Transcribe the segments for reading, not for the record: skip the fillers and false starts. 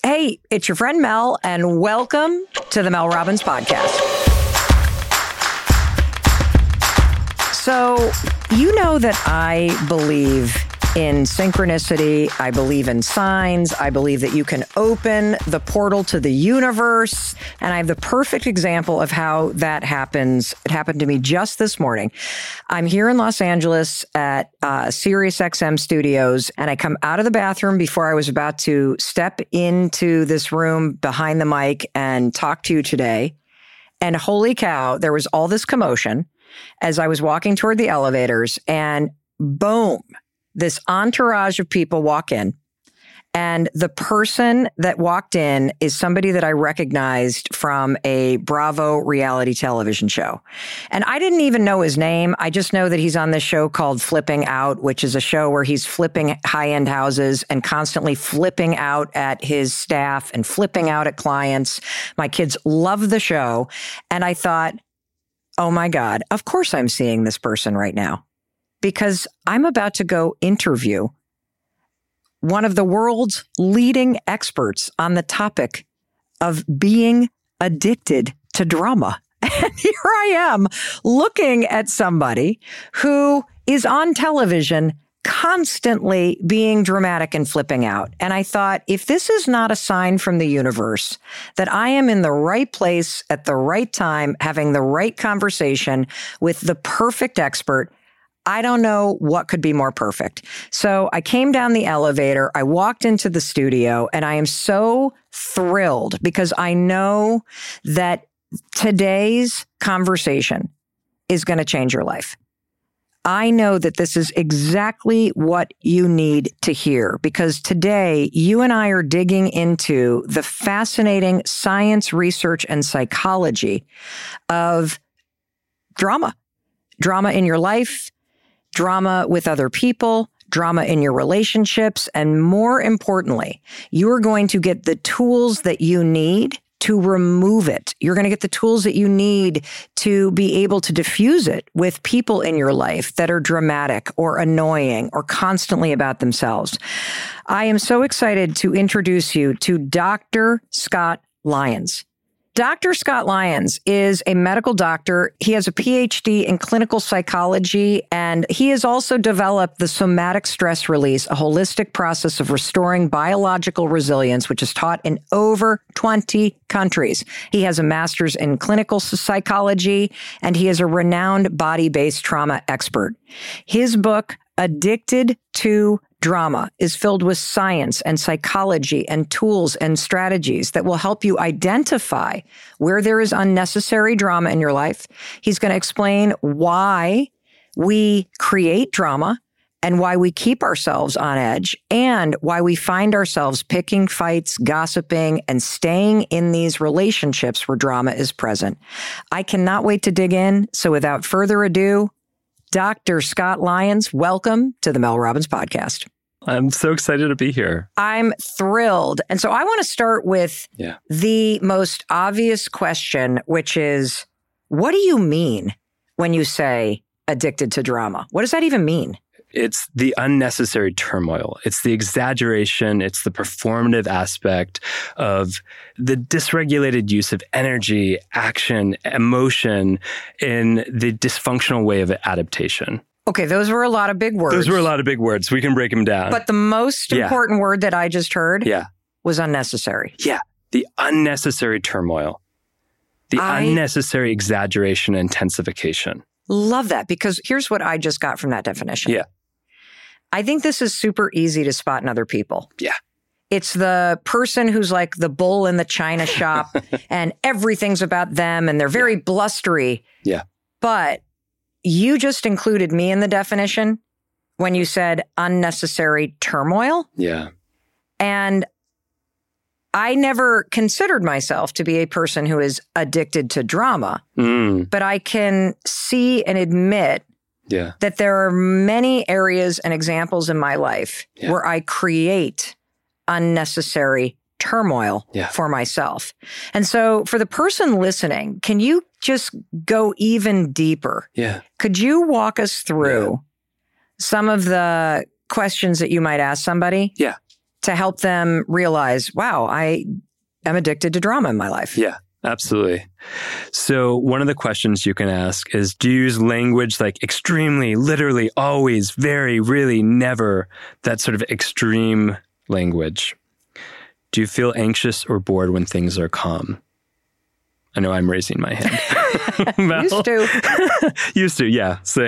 Hey, it's your friend Mel, and welcome to the Mel Robbins Podcast. So, you know that I believe in synchronicity. I believe in signs. I believe that you can open the portal to the universe. And I have the perfect example of how that happens. It happened to me just this morning. I'm here in Los Angeles at SiriusXM Studios, and I come out of the bathroom before I was about to step into this room behind the mic and talk to you today. And holy cow, there was all this commotion as I was walking toward the elevators, and boom, this entourage of people walk in, and the person that walked in is somebody that I recognized from a Bravo reality television show. And I didn't even know his name. I just know that he's on this show called Flipping Out, which is a show where he's flipping high-end houses and constantly flipping out at his staff and flipping out at clients. My kids love the show. And I thought, oh my God, of course I'm seeing this person right now, because I'm about to go interview one of the world's leading experts on the topic of being addicted to drama. And here I am looking at somebody who is on television constantly being dramatic and flipping out. And I thought, if this is not a sign from the universe that I am in the right place at the right time, having the right conversation with the perfect expert, I don't know what could be more perfect. So I came down the elevator, I walked into the studio, and I am so thrilled because I know that today's conversation is going to change your life. I know that this is exactly what you need to hear, because today you and I are digging into the fascinating science, research, and psychology of drama. Drama in your life, drama with other people, drama in your relationships, and more importantly, you are going to get the tools that you need to remove it. You're going to get the tools that you need to be able to diffuse it with people in your life that are dramatic or annoying or constantly about themselves. I am so excited to introduce you to Dr. Scott Lyons. Dr. Scott Lyons is a medical doctor. He has a PhD in clinical psychology, and he has also developed the somatic stress release, a holistic process of restoring biological resilience, which is taught in over 20 countries. He has a master's in clinical psychology, and he is a renowned body-based trauma expert. His book, Addicted to Drama, is filled with science and psychology and tools and strategies that will help you identify where there is unnecessary drama in your life. He's going to explain why we create drama and why we keep ourselves on edge, and why we find ourselves picking fights, gossiping, and staying in these relationships where drama is present. I cannot wait to dig in. So without further ado, Dr. Scott Lyons, welcome to the Mel Robbins Podcast. I'm so excited to be here. I'm thrilled. And so I want to start with the most obvious question, which is, what do you mean when you say addicted to drama? What does that even mean? It's the unnecessary turmoil. It's the exaggeration. It's the performative aspect of the dysregulated use of energy, action, emotion in the dysfunctional way of adaptation. Okay, those were a lot of big words. We can break them down. But the most important word that I just heard was unnecessary. Yeah, the unnecessary turmoil. The unnecessary exaggeration and intensification. Love that, because here's what I just got from that definition. Yeah. I think this is super easy to spot in other people. Yeah. It's the person who's like the bull in the china shop and everything's about them and they're very blustery. Yeah. But you just included me in the definition when you said unnecessary turmoil. Yeah. And I never considered myself to be a person who is addicted to drama, but I can see and admit that there are many areas and examples in my life where I create unnecessary turmoil for myself. And so for the person listening, can you just go even deeper? Yeah. Could you walk us through some of the questions that you might ask somebody? Yeah. to help them realize, wow, I am addicted to drama in my life. Yeah, absolutely. So one of the questions you can ask is, do you use language like extremely, literally, always, very, really, never, that sort of extreme language? Do you feel anxious or bored when things are calm? I know I'm raising my hand. Used to. Used to, yeah. Same.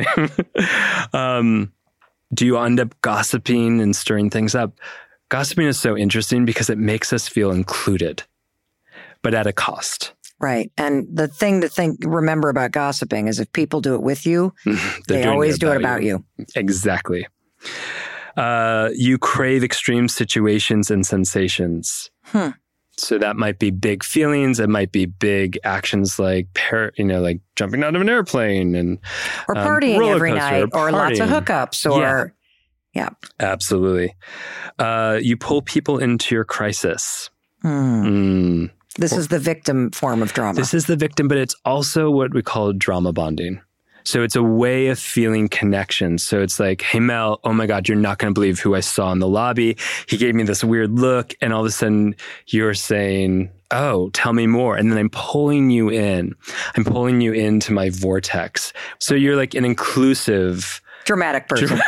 Do you end up gossiping and stirring things up? Gossiping is so interesting because it makes us feel included, but at a cost. Right. And the thing to remember about gossiping is if people do it with you, they always do it about you. Exactly. You crave extreme situations and sensations. So that might be big feelings. It might be big actions like, like jumping out of an airplane and or partying every night, or lots of hookups, or yeah. Absolutely. You pull people into your crisis. This is the victim form of drama. This is the victim, but it's also what we call drama bonding. So it's a way of feeling connection. So it's like, hey, Mel, oh my God, you're not going to believe who I saw in the lobby. He gave me this weird look. And all of a sudden you're saying, oh, tell me more. And then I'm pulling you in. I'm pulling you into my vortex. So you're like an inclusive... dramatic person.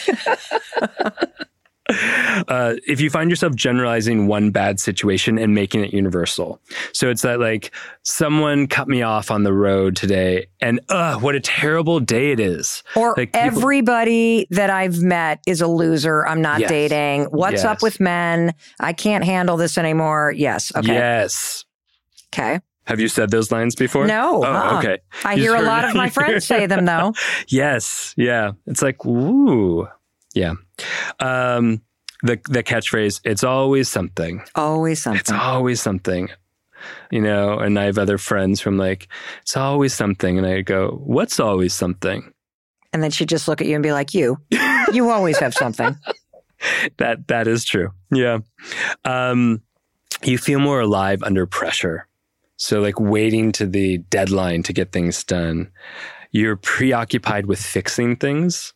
If you find yourself generalizing one bad situation and making it universal. So it's that like, someone cut me off on the road today and what a terrible day it is. Or like everybody that I've met is a loser. I'm not dating. What's up with men? I can't handle this anymore. Yes. Okay. Yes. Okay. Have you said those lines before? No. Oh, okay. I hear a lot of my friends say them though. Yes. Yeah. It's like, ooh. Yeah. The catchphrase, it's always something. Always something. It's always something. And I have other friends who I'm like, it's always something. And I go, what's always something? And then she'd just look at you and be like, you always have something. That is true. Yeah. You feel more alive under pressure. So like waiting to the deadline to get things done. You're preoccupied with fixing things.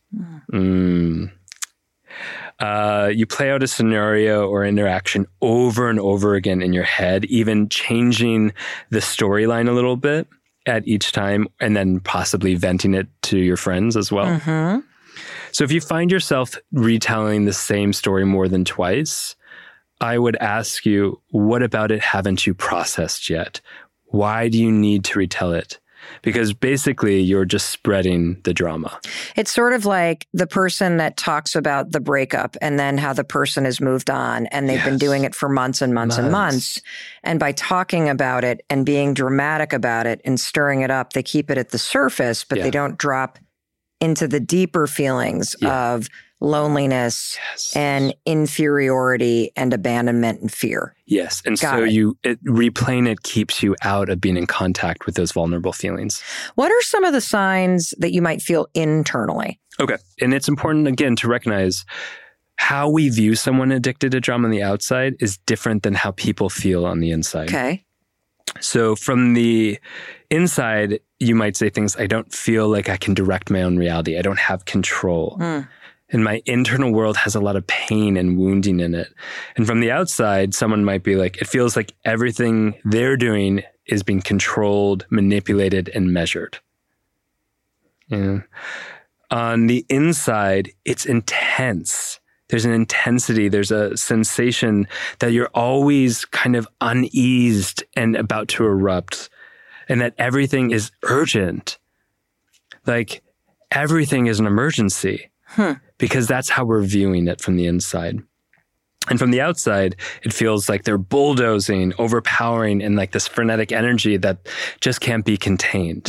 You play out a scenario or interaction over and over again in your head, even changing the storyline a little bit at each time, and then possibly venting it to your friends as well. Mm-hmm. So if you find yourself retelling the same story more than twice, I would ask you, what about it haven't you processed yet? Why do you need to retell it? Because basically you're just spreading the drama. It's sort of like the person that talks about the breakup and then how the person has moved on and they've been doing it for months and months and months. And by talking about it and being dramatic about it and stirring it up, they keep it at the surface, but they don't drop into the deeper feelings of loneliness and inferiority and abandonment and fear. Yes. And replaying it keeps you out of being in contact with those vulnerable feelings. What are some of the signs that you might feel internally? Okay. And it's important, again, to recognize how we view someone addicted to drama on the outside is different than how people feel on the inside. Okay. So from the inside, you might say things, I don't feel like I can direct my own reality. I don't have control. And my internal world has a lot of pain and wounding in it. And from the outside, someone might be like, it feels like everything they're doing is being controlled, manipulated, and measured. Yeah. On the inside, it's intense. There's an intensity, there's a sensation that you're always kind of uneased and about to erupt, and that everything is urgent. Like everything is an emergency. Because that's how we're viewing it from the inside. And from the outside, it feels like they're bulldozing, overpowering, and like this frenetic energy that just can't be contained.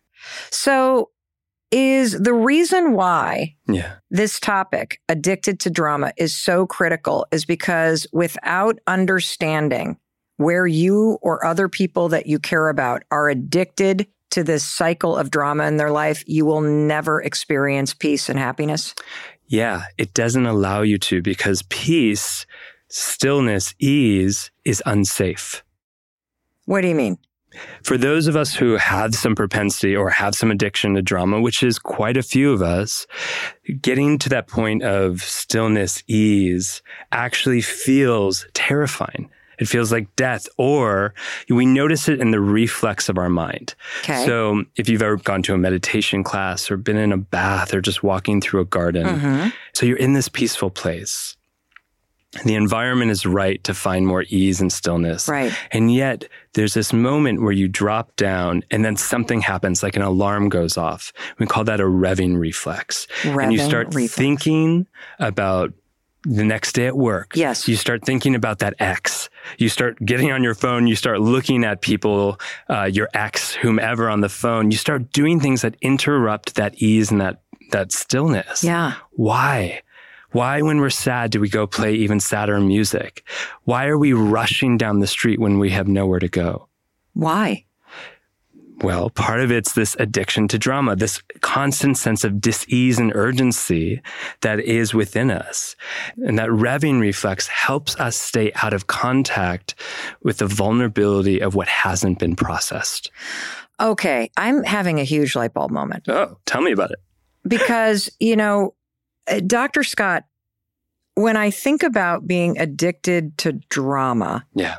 So is the reason why this topic, addicted to drama, is so critical is because without understanding where you or other people that you care about are addicted to this cycle of drama in their life, you will never experience peace and happiness? Yeah, it doesn't allow you to, because peace, stillness, ease is unsafe. What do you mean? For those of us who have some propensity or have some addiction to drama, which is quite a few of us, getting to that point of stillness, ease, actually feels terrifying. It feels like death, or we notice it in the reflex of our mind. Okay. So if you've ever gone to a meditation class or been in a bath or just walking through a garden, so you're in this peaceful place. The environment is right to find more ease and stillness. Right. And yet there's this moment where you drop down and then something happens, like an alarm goes off. We call that a revving reflex. And you start thinking about the next day at work. Yes. You start thinking about that ex. You start getting on your phone. You start looking at people, your ex, whomever on the phone. You start doing things that interrupt that ease and that stillness. Yeah. Why? Why, when we're sad, do we go play even sadder music? Why are we rushing down the street when we have nowhere to go? Why? Well, part of it's this addiction to drama, this constant sense of dis-ease and urgency that is within us. And that revving reflex helps us stay out of contact with the vulnerability of what hasn't been processed. Okay, I'm having a huge light bulb moment. Oh, tell me about it. Because, Dr. Scott, when I think about being addicted to drama, Yeah.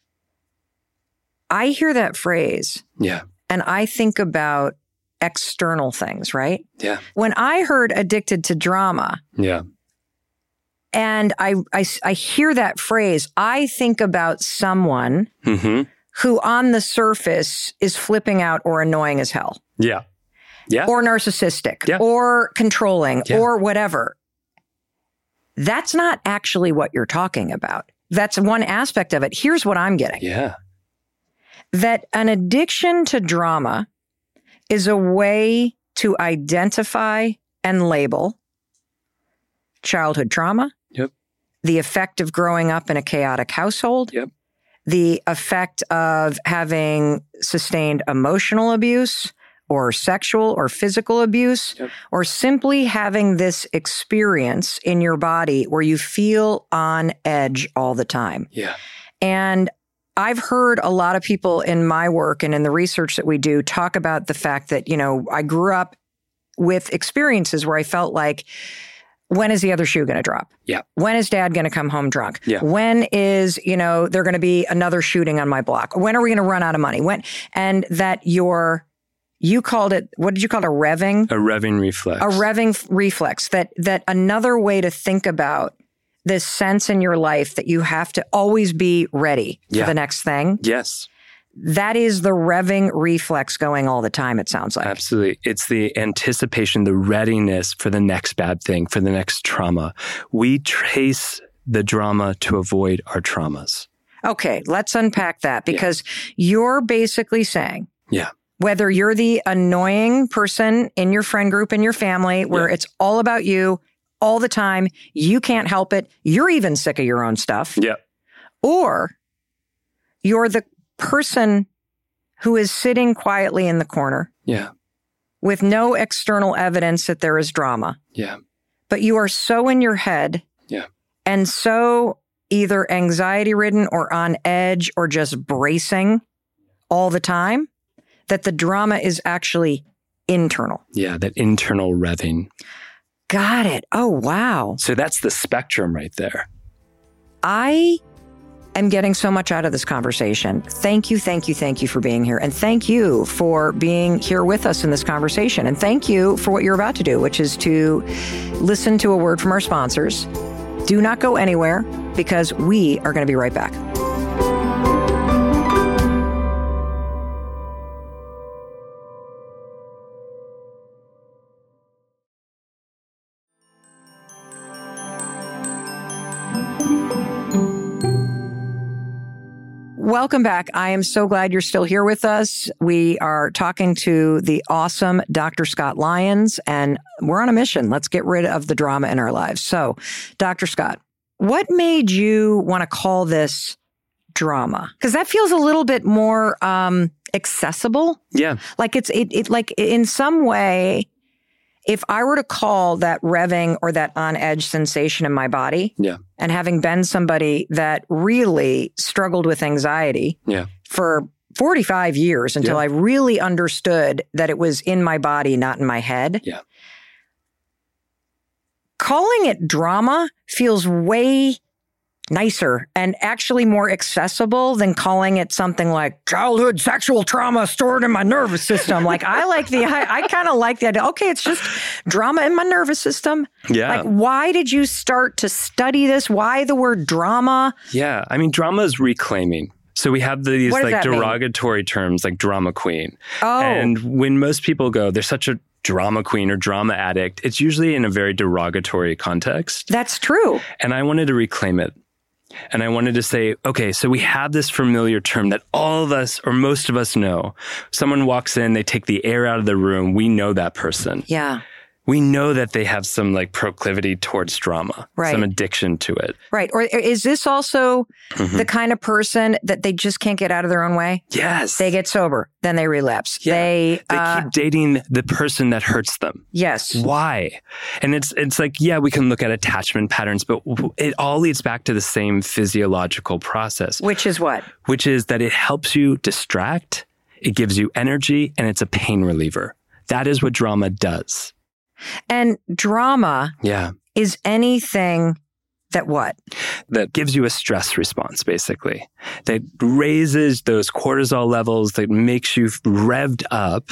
I hear that phrase. Yeah. And I think about external things, right? Yeah. When I heard addicted to drama, Yeah. and I hear that phrase, I think about someone who on the surface is flipping out or annoying as hell. Yeah. Yeah. Or narcissistic, Yeah. or controlling, Yeah. or whatever. That's not actually what you're talking about. That's one aspect of it. Here's what I'm getting. Yeah. That an addiction to drama is a way to identify and label childhood trauma, Yep. the effect of growing up in a chaotic household, Yep. the effect of having sustained emotional abuse or sexual or physical abuse, Yep. or simply having this experience in your body where you feel on edge all the time. Yeah. And I've heard a lot of people in my work and in the research that we do talk about the fact that, I grew up with experiences where I felt like, when is the other shoe going to drop? Yeah. When is dad going to come home drunk? Yeah. When is, there going to be another shooting on my block? When are we going to run out of money? And that you called it, what did you call it? A revving? A revving reflex. A revving reflex. That another way to think about this sense in your life that you have to always be ready for the next thing. Yes. That is the revving reflex going all the time, it sounds like. Absolutely. It's the anticipation, the readiness for the next bad thing, for the next trauma. We trace the drama to avoid our traumas. Okay, let's unpack that, because you're basically saying, whether you're the annoying person in your friend group, in your family, where it's all about you all the time, you can't help it, you're even sick of your own stuff. Yeah. Or you're the person who is sitting quietly in the corner. Yeah. With no external evidence that there is drama. Yeah. But you are so in your head. Yeah. And so either anxiety ridden or on edge or just bracing all the time that the drama is actually internal. Yeah. That internal revving. Got it. Oh, wow. So that's the spectrum right there. I am getting so much out of this conversation. Thank you for being here. And thank you for being here with us in this conversation. And thank you for what you're about to do, which is to listen to a word from our sponsors. Do not go anywhere, because we are going to be right back. Welcome back. I am so glad you're still here with us. We are talking to the awesome Dr. Scott Lyons, and we're on a mission. Let's get rid of the drama in our lives. So, Dr. Scott, what made you want to call this drama? Because that feels a little bit more accessible. Yeah. Like it like in some way, if I were to call that revving or that on edge sensation in my body, and having been somebody that really struggled with anxiety for 45 years until I really understood that it was in my body, not in my head. Yeah. Calling it drama feels way nicer and actually more accessible than calling it something like childhood sexual trauma stored in my nervous system. Like I kind of like the idea. Okay, it's just drama in my nervous system. Yeah. Like, why did you start to study this? Why the word drama? Yeah. I mean, drama is reclaiming. So we have these like derogatory terms like drama queen. Oh. And when most people go, they're such a drama queen or drama addict, it's usually in a very derogatory context. That's true. And I wanted to reclaim it. And I wanted to say, okay, so we have this familiar term that all of us or most of us know. Someone walks in, they take the air out of the room. We know that person. Yeah. We know that they have some like proclivity towards drama, some addiction to it. Right. Or is this also the kind of person that they just can't get out of their own way? Yes. They get sober, then they relapse. Yeah. They keep dating the person that hurts them. Yes. Why? And it's like, yeah, we can look at attachment patterns, but it all leads back to the same physiological process. Which is what? Which is that it helps you distract, it gives you energy, and it's a pain reliever. That is what drama does. And drama is anything that what? That gives you a stress response, basically. That raises those cortisol levels, that makes you revved up.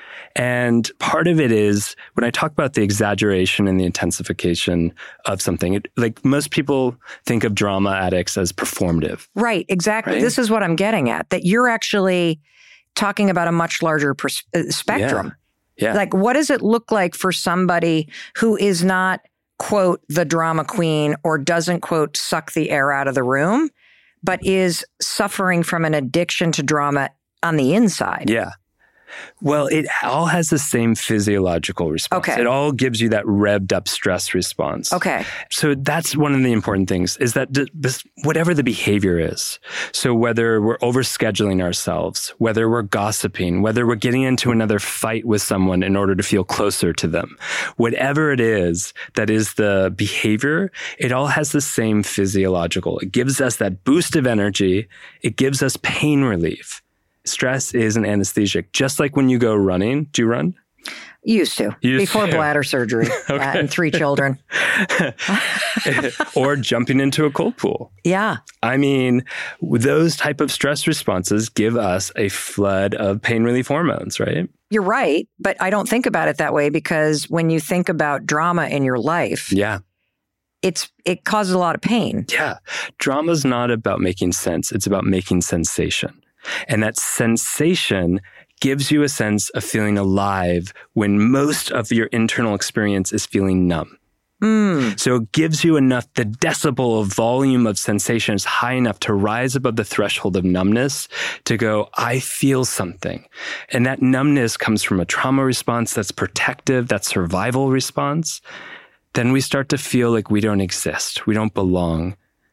And part of it is, when I talk about the exaggeration and the intensification of something, like most people think of drama addicts as performative. Right, exactly. Right? This is what I'm getting at, that you're actually talking about a much larger spectrum. Yeah. Like, what does it look like for somebody who is not, quote, the drama queen or doesn't, quote, suck the air out of the room, but is suffering from an addiction to drama on the inside? Yeah. Well, it all has the same physiological response. Okay. It all gives you that revved up stress response. Okay. So that's one of the important things, is that whatever the behavior is, so whether we're overscheduling ourselves, whether we're gossiping, whether we're getting into another fight with someone in order to feel closer to them, whatever it is that is the behavior, it all has the same physiological. It gives us that boost of energy. It gives us pain relief. Stress is an anesthetic. Just like when you go running. Do you run? Used to. Before bladder surgery and 3 children. Or jumping into a cold pool. Yeah. I mean, those type of stress responses give us a flood of pain relief hormones, right? You're right, but I don't think about it that way, because when you think about drama in your life, it causes a lot of pain. Yeah. Drama's not about making sense. It's about making sensation. And that sensation gives you a sense of feeling alive when most of your internal experience is feeling numb. So it gives you enough, the decibel of volume of sensation is high enough to rise above the threshold of numbness to go, I feel something. And that numbness comes from a trauma response that's protective, that survival response. Then we start to feel like we don't exist. We don't belong.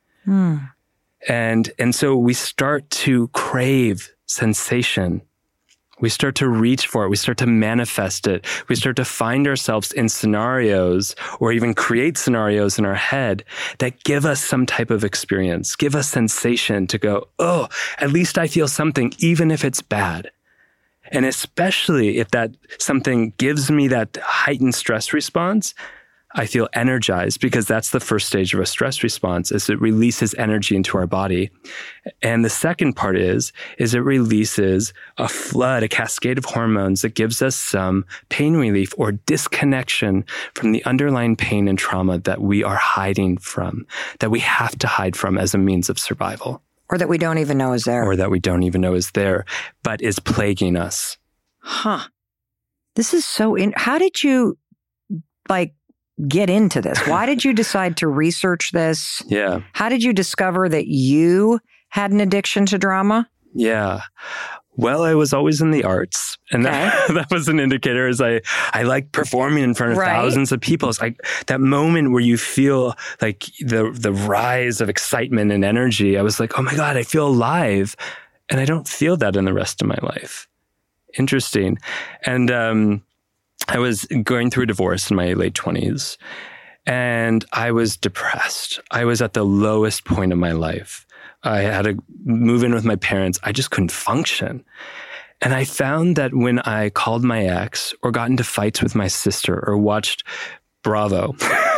And so we start to crave sensation. We start to reach for it. We start to manifest it. We start to find ourselves in scenarios, or even create scenarios in our head that give us some type of experience, give us sensation to go, oh, at least I feel something, even if it's bad. And especially if that something gives me that heightened stress response, I feel energized, because that's the first stage of a stress response, is it releases energy into our body. And the second part is it releases a flood, a cascade of hormones that gives us some pain relief or disconnection from the underlying pain and trauma that we are hiding from, that we have to hide from as a means of survival. Or that we don't even know is there. Or that we don't even know is there, but is plaguing us. This is so how did you, get into this? Why did you decide to research this? Yeah. How did you discover that you had an addiction to drama? Yeah. Well, I was always in the arts, and that was an indicator, as I like performing in front of thousands of people. It's like that moment where you feel like the rise of excitement and energy. I was like, oh my God, I feel alive. And I don't feel that in the rest of my life. Interesting. And, I was going through a divorce in my late 20s, and I was depressed. I was at the lowest point of my life. I had to move in with my parents. I just couldn't function. And I found that when I called my ex or got into fights with my sister or watched Bravo,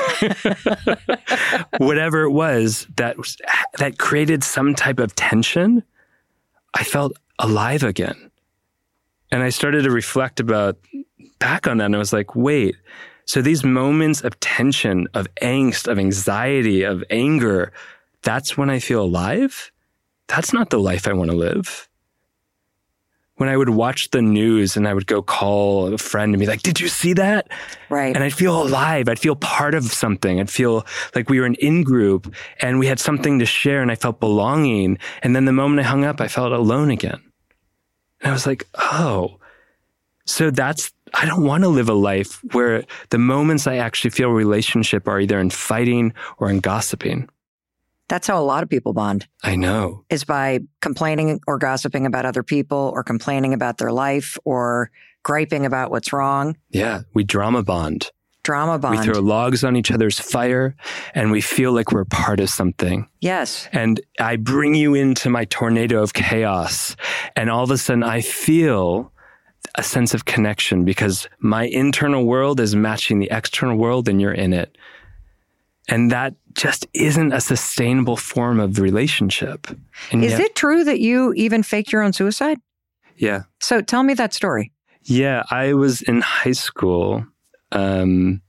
whatever it was that created some type of tension, I felt alive again. And I started to reflect back on that. And I was like, wait, so these moments of tension, of angst, of anxiety, of anger, that's when I feel alive? That's not the life I want to live. When I would watch the news and I would go call a friend and be like, did you see that? Right. And I'd feel alive. I'd feel part of something. I'd feel like we were an in-group and we had something to share and I felt belonging. And then the moment I hung up, I felt alone again. And I was like, oh, so I don't want to live a life where the moments I actually feel a relationship are either in fighting or in gossiping. That's how a lot of people bond. I know. Is by complaining or gossiping about other people or complaining about their life or griping about what's wrong. Yeah, we drama bond. Drama bond. We throw logs on each other's fire and we feel like we're part of something. Yes. And I bring you into my tornado of chaos. And all of a sudden I feel a sense of connection because my internal world is matching the external world and you're in it. And that just isn't a sustainable form of relationship. And Is it true that you even faked your own suicide? Yeah. So tell me that story. Yeah, I was in high school, and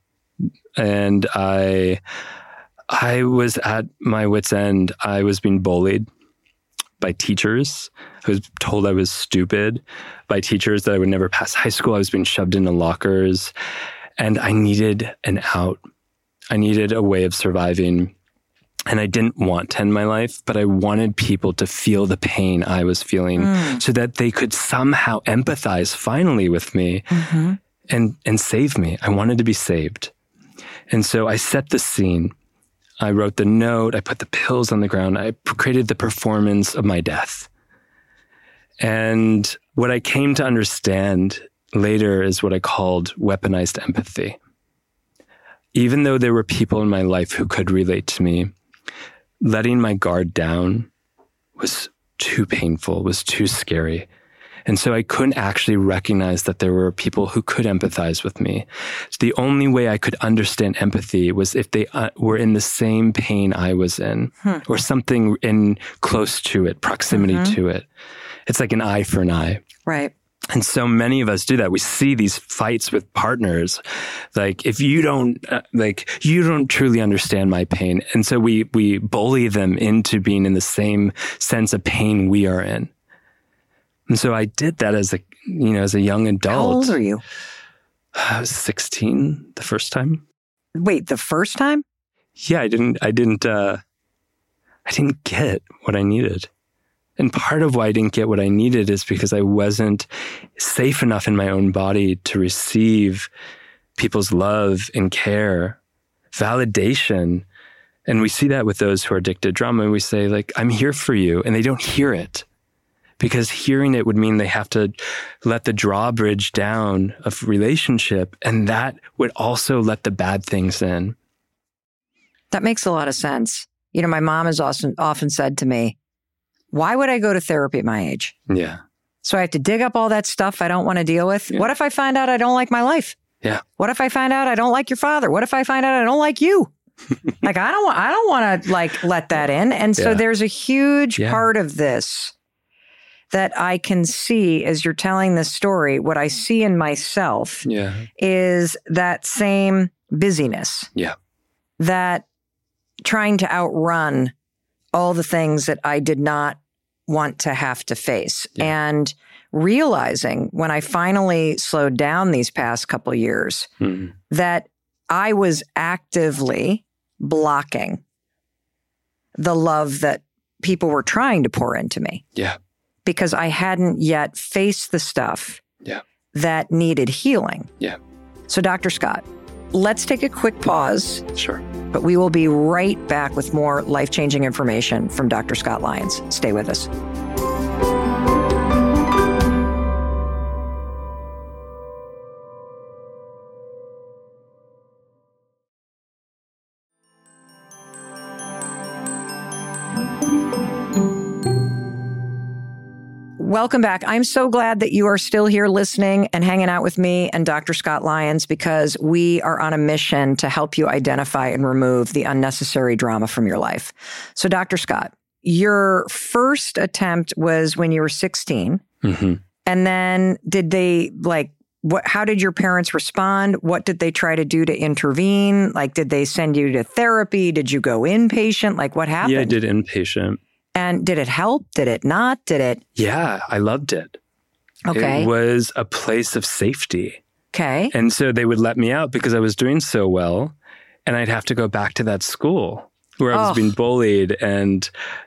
I was at my wit's end. I was being bullied by teachers. I was told I was stupid by teachers, that I would never pass high school. I was being shoved into lockers, and I needed an out. I needed a way of surviving, and I didn't want to end my life, but I wanted people to feel the pain I was feeling so that they could somehow empathize finally with me and save me. I wanted to be saved. And so I set the scene. I wrote the note. I put the pills on the ground. I created the performance of my death. And what I came to understand later is what I called weaponized empathy. Even though there were people in my life who could relate to me, letting my guard down was too painful, was too scary. And so I couldn't actually recognize that there were people who could empathize with me. So the only way I could understand empathy was if they were in the same pain I was in, or something in close to it, proximity to it. It's like an eye for an eye. Right. And so many of us do that. We see these fights with partners. Like, if you don't, you don't truly understand my pain. And so we bully them into being in the same sense of pain we are in. And so I did that as a young adult. How old are you? I was 16 the first time. Wait, the first time? Yeah, I didn't get what I needed. And part of why I didn't get what I needed is because I wasn't safe enough in my own body to receive people's love and care, validation. And we see that with those who are addicted to drama. And we say, like, I'm here for you. And they don't hear it, because hearing it would mean they have to let the drawbridge down of relationship. And that would also let the bad things in. That makes a lot of sense. You know, my mom has often said to me, why would I go to therapy at my age? Yeah. So I have to dig up all that stuff I don't want to deal with. Yeah. What if I find out I don't like my life? Yeah. What if I find out I don't like your father? What if I find out I don't like you? Like, I don't want to let that in. And so there's a huge part of this that I can see as you're telling this story. What I see in myself is that same busyness. Yeah. That trying to outrun all the things that I did not want to have to face. Yeah. And realizing when I finally slowed down these past couple of years that I was actively blocking the love that people were trying to pour into me. Yeah. Because I hadn't yet faced the stuff that needed healing. Yeah. So Dr. Scott, let's take a quick pause. Sure. But we will be right back with more life-changing information from Dr. Scott Lyons. Stay with us. Welcome back. I'm so glad that you are still here listening and hanging out with me and Dr. Scott Lyons, because we are on a mission to help you identify and remove the unnecessary drama from your life. So, Dr. Scott, your first attempt was when you were 16. Mm-hmm. And then did they how did your parents respond? What did they try to do to intervene? Did they send you to therapy? Did you go inpatient? What happened? Yeah, I did inpatient. And did it help? Did it not? Yeah, I loved it. Okay. It was a place of safety. Okay. And so they would let me out because I was doing so well. And I'd have to go back to that school where I was being bullied and,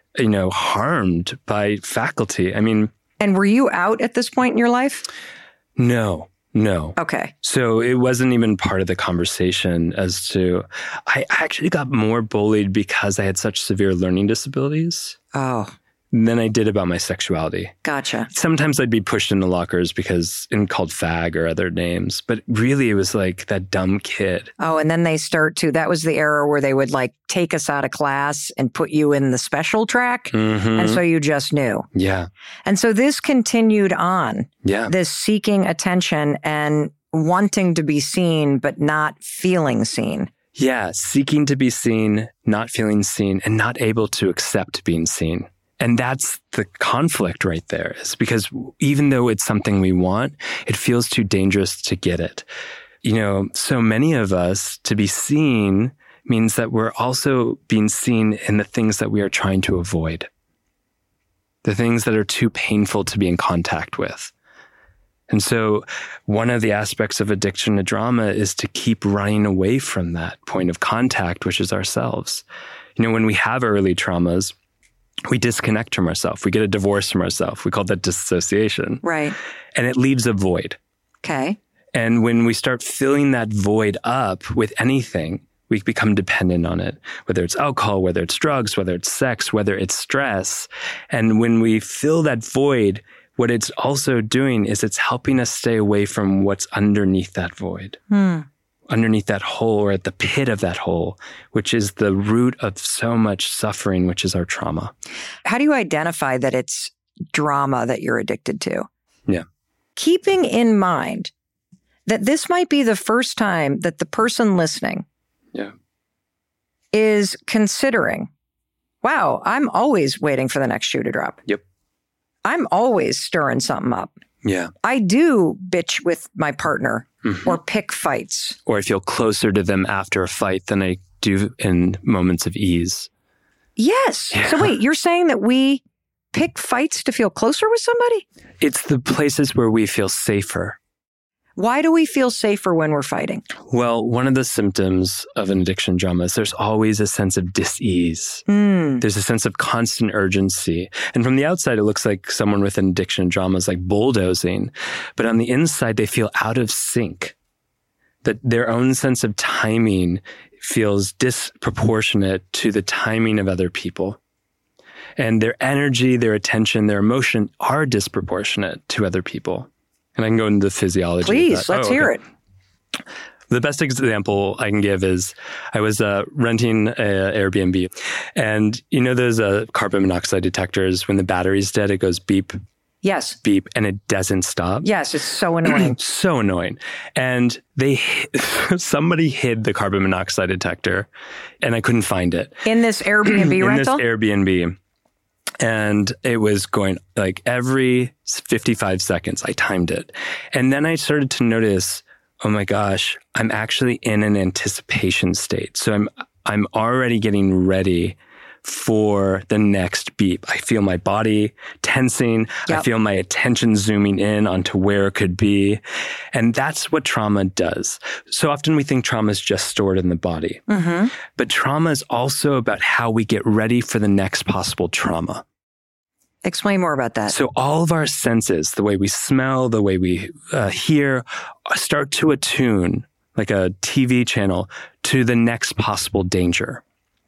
harmed by faculty. And were you out at this point in your life? No. Okay. So it wasn't even part of the conversation as to, I actually got more bullied because I had such severe learning disabilities than I did about my sexuality. Gotcha. Sometimes I'd be pushed into lockers and called fag or other names, but really it was like that dumb kid. Oh, and then they start to, that was the era where they would take us out of class and put you in the special track. Mm-hmm. And so you just knew. Yeah. And so this continued on. Yeah. This seeking attention and wanting to be seen, but not feeling seen. Yeah. Seeking to be seen, not feeling seen, and not able to accept being seen. And that's the conflict right there, is because even though it's something we want, it feels too dangerous to get it. So many of us, to be seen means that we're also being seen in the things that we are trying to avoid, the things that are too painful to be in contact with. And so one of the aspects of addiction to drama is to keep running away from that point of contact, which is ourselves. When we have early traumas, we disconnect from ourselves. We get a divorce from ourselves. We call that dissociation. Right. And it leaves a void. Okay. And when we start filling that void up with anything, we become dependent on it, whether it's alcohol, whether it's drugs, whether it's sex, whether it's stress. And when we fill that void, what it's also doing is it's helping us stay away from what's underneath that void. Underneath that hole, or at the pit of that hole, which is the root of so much suffering, which is our trauma. How do you identify that it's drama that you're addicted to? Yeah. Keeping in mind that this might be the first time that the person listening is considering, wow, I'm always waiting for the next shoe to drop. Yep. I'm always stirring something up. Yeah. I do bitch with my partner or pick fights. Or I feel closer to them after a fight than I do in moments of ease. Yes. Yeah. So wait, you're saying that we pick fights to feel closer with somebody? It's the places where we feel safer. Why do we feel safer when we're fighting? Well, one of the symptoms of an addiction drama is there's always a sense of dis-ease. There's a sense of constant urgency. And from the outside, it looks like someone with an addiction drama is bulldozing. But on the inside, they feel out of sync. That their own sense of timing feels disproportionate to the timing of other people. And their energy, their attention, their emotion are disproportionate to other people. And I can go into the physiology. Please, let's hear it. The best example I can give is I was renting an Airbnb. And those carbon monoxide detectors, when the battery's dead, it goes beep. Yes. Beep, and it doesn't stop. Yes, it's so annoying. So annoying. And somebody hid the carbon monoxide detector, and I couldn't find it. In this Airbnb rental? In this Airbnb. And it was going every 55 seconds, I timed it. And then I started to notice, oh my gosh, I'm actually in an anticipation state. So I'm already getting ready for the next beep. I feel my body tensing. Yep. I feel my attention zooming in onto where it could be. And that's what trauma does. So often we think trauma is just stored in the body. But trauma is also about how we get ready for the next possible trauma. Explain more about that. So all of our senses, the way we smell, the way we hear, start to attune, like a TV channel, to the next possible danger.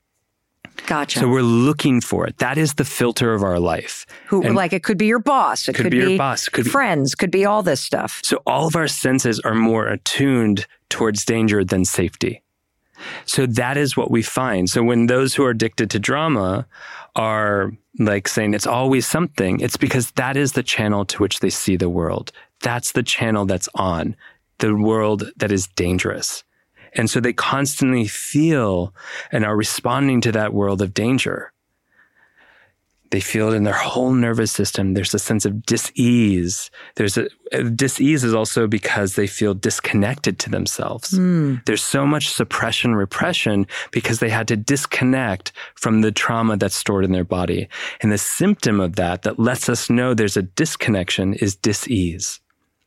Gotcha. So we're looking for it. That is the filter of our life. It could be your boss. It could be your boss. Could be friends. Could be all this stuff. So all of our senses are more attuned towards danger than safety. So that is what we find. So when those who are addicted to drama are like saying it's always something, it's because that is the channel to which they see the world. That's the channel that's on, the world that is dangerous. And so they constantly feel and are responding to that world of danger. They feel it in their whole nervous system. There's a sense of dis-ease. Dis-ease is also because they feel disconnected to themselves. There's so much suppression, repression, because they had to disconnect from the trauma that's stored in their body. And the symptom of that lets us know there's a disconnection is dis-ease.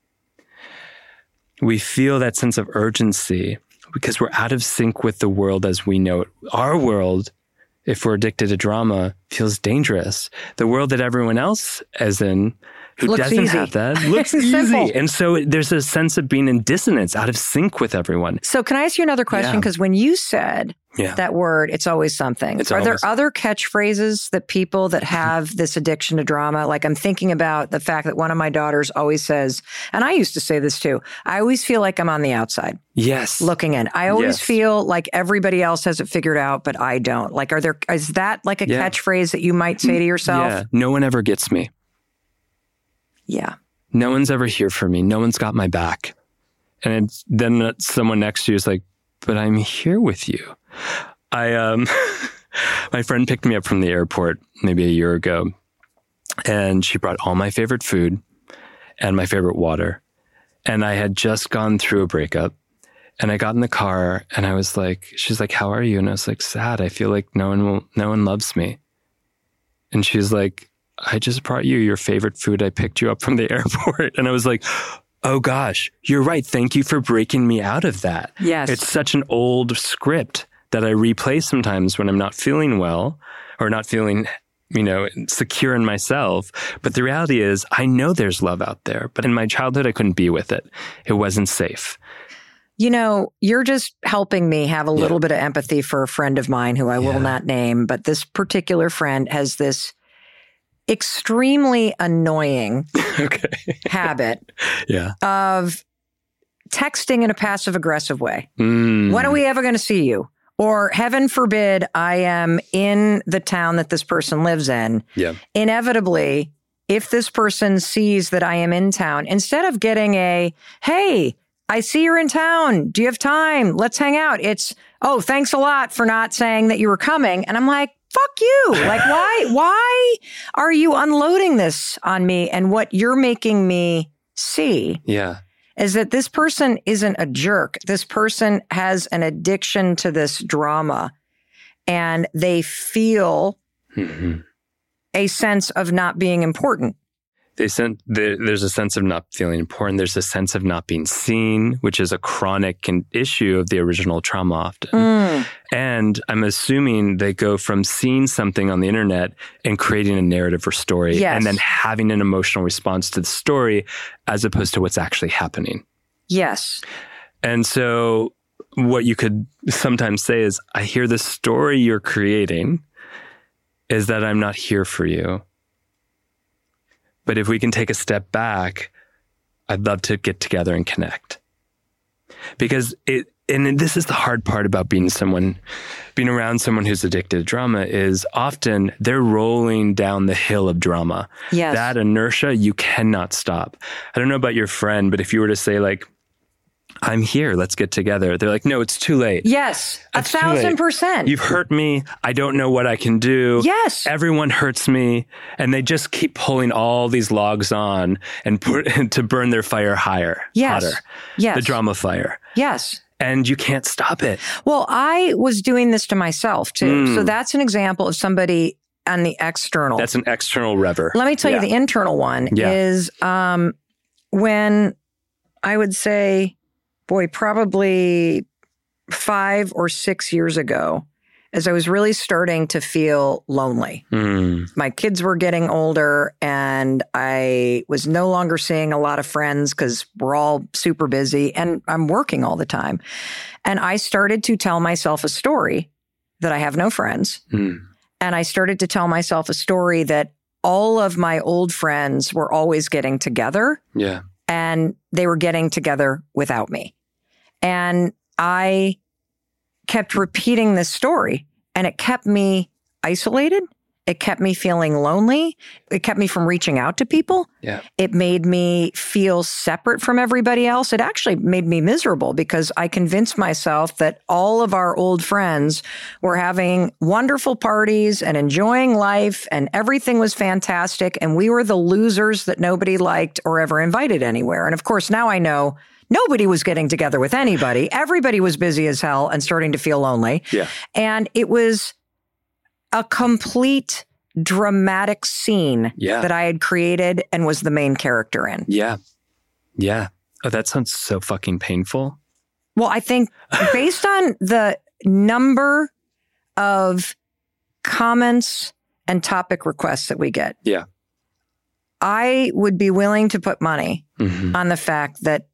We feel that sense of urgency because we're out of sync with the world as we know it. Our world, if we're addicted to drama, feels dangerous. The world that everyone else is in, who looks doesn't easy. have that, looks easy. And so there's a sense of being in dissonance, out of sync with everyone. So can I ask you another question? Because when you said Yeah. that word, it's always something. It's Are there always- other catchphrases that people that have this addiction to drama, like I'm thinking about the fact that one of my daughters always says, and I used to say this too, I always feel like I'm on the outside Yes. looking in. I always Yes. feel like everybody else has it figured out, but I don't. Like, is that like a Yeah. catchphrase that you might say to yourself? Yeah. No one ever gets me. Yeah. No one's ever here for me. No one's got my back. And then someone next to you is like, but I'm here with you. My friend picked me up from the airport maybe a year ago, and she brought all my favorite food and my favorite water. And I had just gone through a breakup, and I got in the car and I was like, she's like, how are you? And I was like, sad. I feel like no one loves me. And she's like, I just brought you your favorite food. I picked you up from the airport. And I was like, oh gosh, you're right. Thank you for breaking me out of that. Yes. It's such an old script that I replay sometimes when I'm not feeling well or not feeling, secure in myself. But the reality is I know there's love out there, but in my childhood, I couldn't be with it. It wasn't safe. You're just helping me have a little bit of empathy for a friend of mine who I will not name, but this particular friend has this extremely annoying habit of texting in a passive aggressive way. When are we ever going to see you? Or heaven forbid, I am in the town that this person lives in. Yeah. Inevitably, if this person sees that I am in town, instead of getting hey, I see you're in town. Do you have time? Let's hang out. It's, oh, thanks a lot for not saying that you were coming. And I'm like, fuck you. Like, why are you unloading this on me? And what you're making me see is that this person isn't a jerk. This person has an addiction to this drama, and they feel a sense of not being important. There's a sense of not feeling important. There's a sense of not being seen, which is a chronic issue of the original trauma often. And I'm assuming they go from seeing something on the internet and creating a narrative or story and then having an emotional response to the story as opposed to what's actually happening. Yes. And so what you could sometimes say is, I hear the story you're creating is that I'm not here for you. But if we can take a step back, I'd love to get together and connect. Because this is the hard part about being around someone who's addicted to drama is often they're rolling down the hill of drama. Yes. That inertia, you cannot stop. I don't know about your friend, but if you were to say like, I'm here, let's get together. They're like, no, it's too late. Yes, It's too late. 1,000%. You've hurt me. I don't know what I can do. Yes. Everyone hurts me. And they just keep pulling all these logs on and to burn their fire hotter. Yes. The drama fire. Yes. And you can't stop it. Well, I was doing this to myself too. So that's an example of somebody on the external. That's an external rever. Let me tell you the internal one is when I would say, probably 5 or 6 years ago, as I was really starting to feel lonely. My kids were getting older and I was no longer seeing a lot of friends because we're all super busy and I'm working all the time. And I started to tell myself a story that I have no friends. And I started to tell myself a story that all of my old friends were always getting together. Yeah. And they were getting together without me. And I kept repeating this story, and it kept me isolated. It kept me feeling lonely. It kept me from reaching out to people. Yeah. It made me feel separate from everybody else. It actually made me miserable because I convinced myself that all of our old friends were having wonderful parties and enjoying life and everything was fantastic. And we were the losers that nobody liked or ever invited anywhere. And of course, now I know nobody was getting together with anybody. Everybody was busy as hell and starting to feel lonely. Yeah. And it was a complete dramatic scene that I had created and was the main character in. Yeah. Yeah. Oh, that sounds so fucking painful. Well, I think based on the number of comments and topic requests that we get, I would be willing to put money on the fact that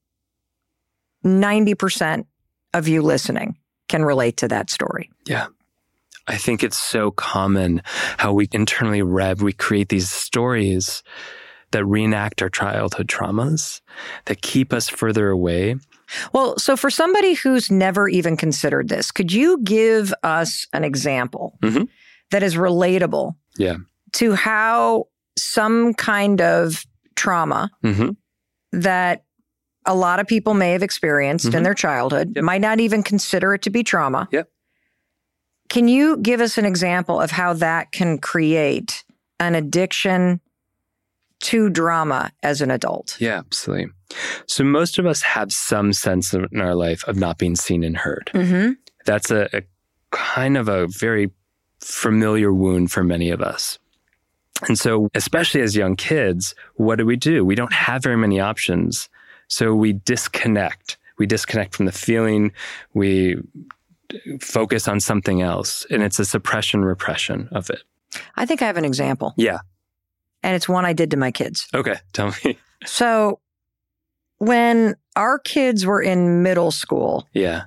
90% of you listening can relate to that story. Yeah. I think it's so common how we internally we create these stories that reenact our childhood traumas, that keep us further away. Well, so for somebody who's never even considered this, could you give us an example that is relatable to how some kind of trauma that a lot of people may have experienced in their childhood, might not even consider it to be trauma. Can you give us an example of how that can create an addiction to drama as an adult? Yeah, absolutely. So most of us have some sense in our life of not being seen and heard. That's a kind of a very familiar wound for many of us. And so, especially as young kids, what do? We don't have very many options. So we disconnect. We disconnect from the feeling. We focus on something else. And it's a suppression, repression of it. I think I have an example. Yeah. And it's one I did to my kids. Okay, tell me. So when our kids were in middle school,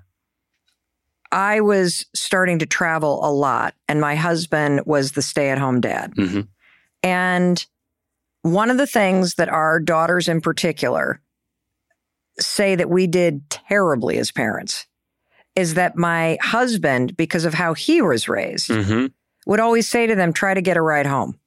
I was starting to travel a lot, and my husband was the stay-at-home dad. And one of the things that our daughters in particular say that we did terribly as parents is that my husband, because of how he was raised, would always say to them, try to get a ride home.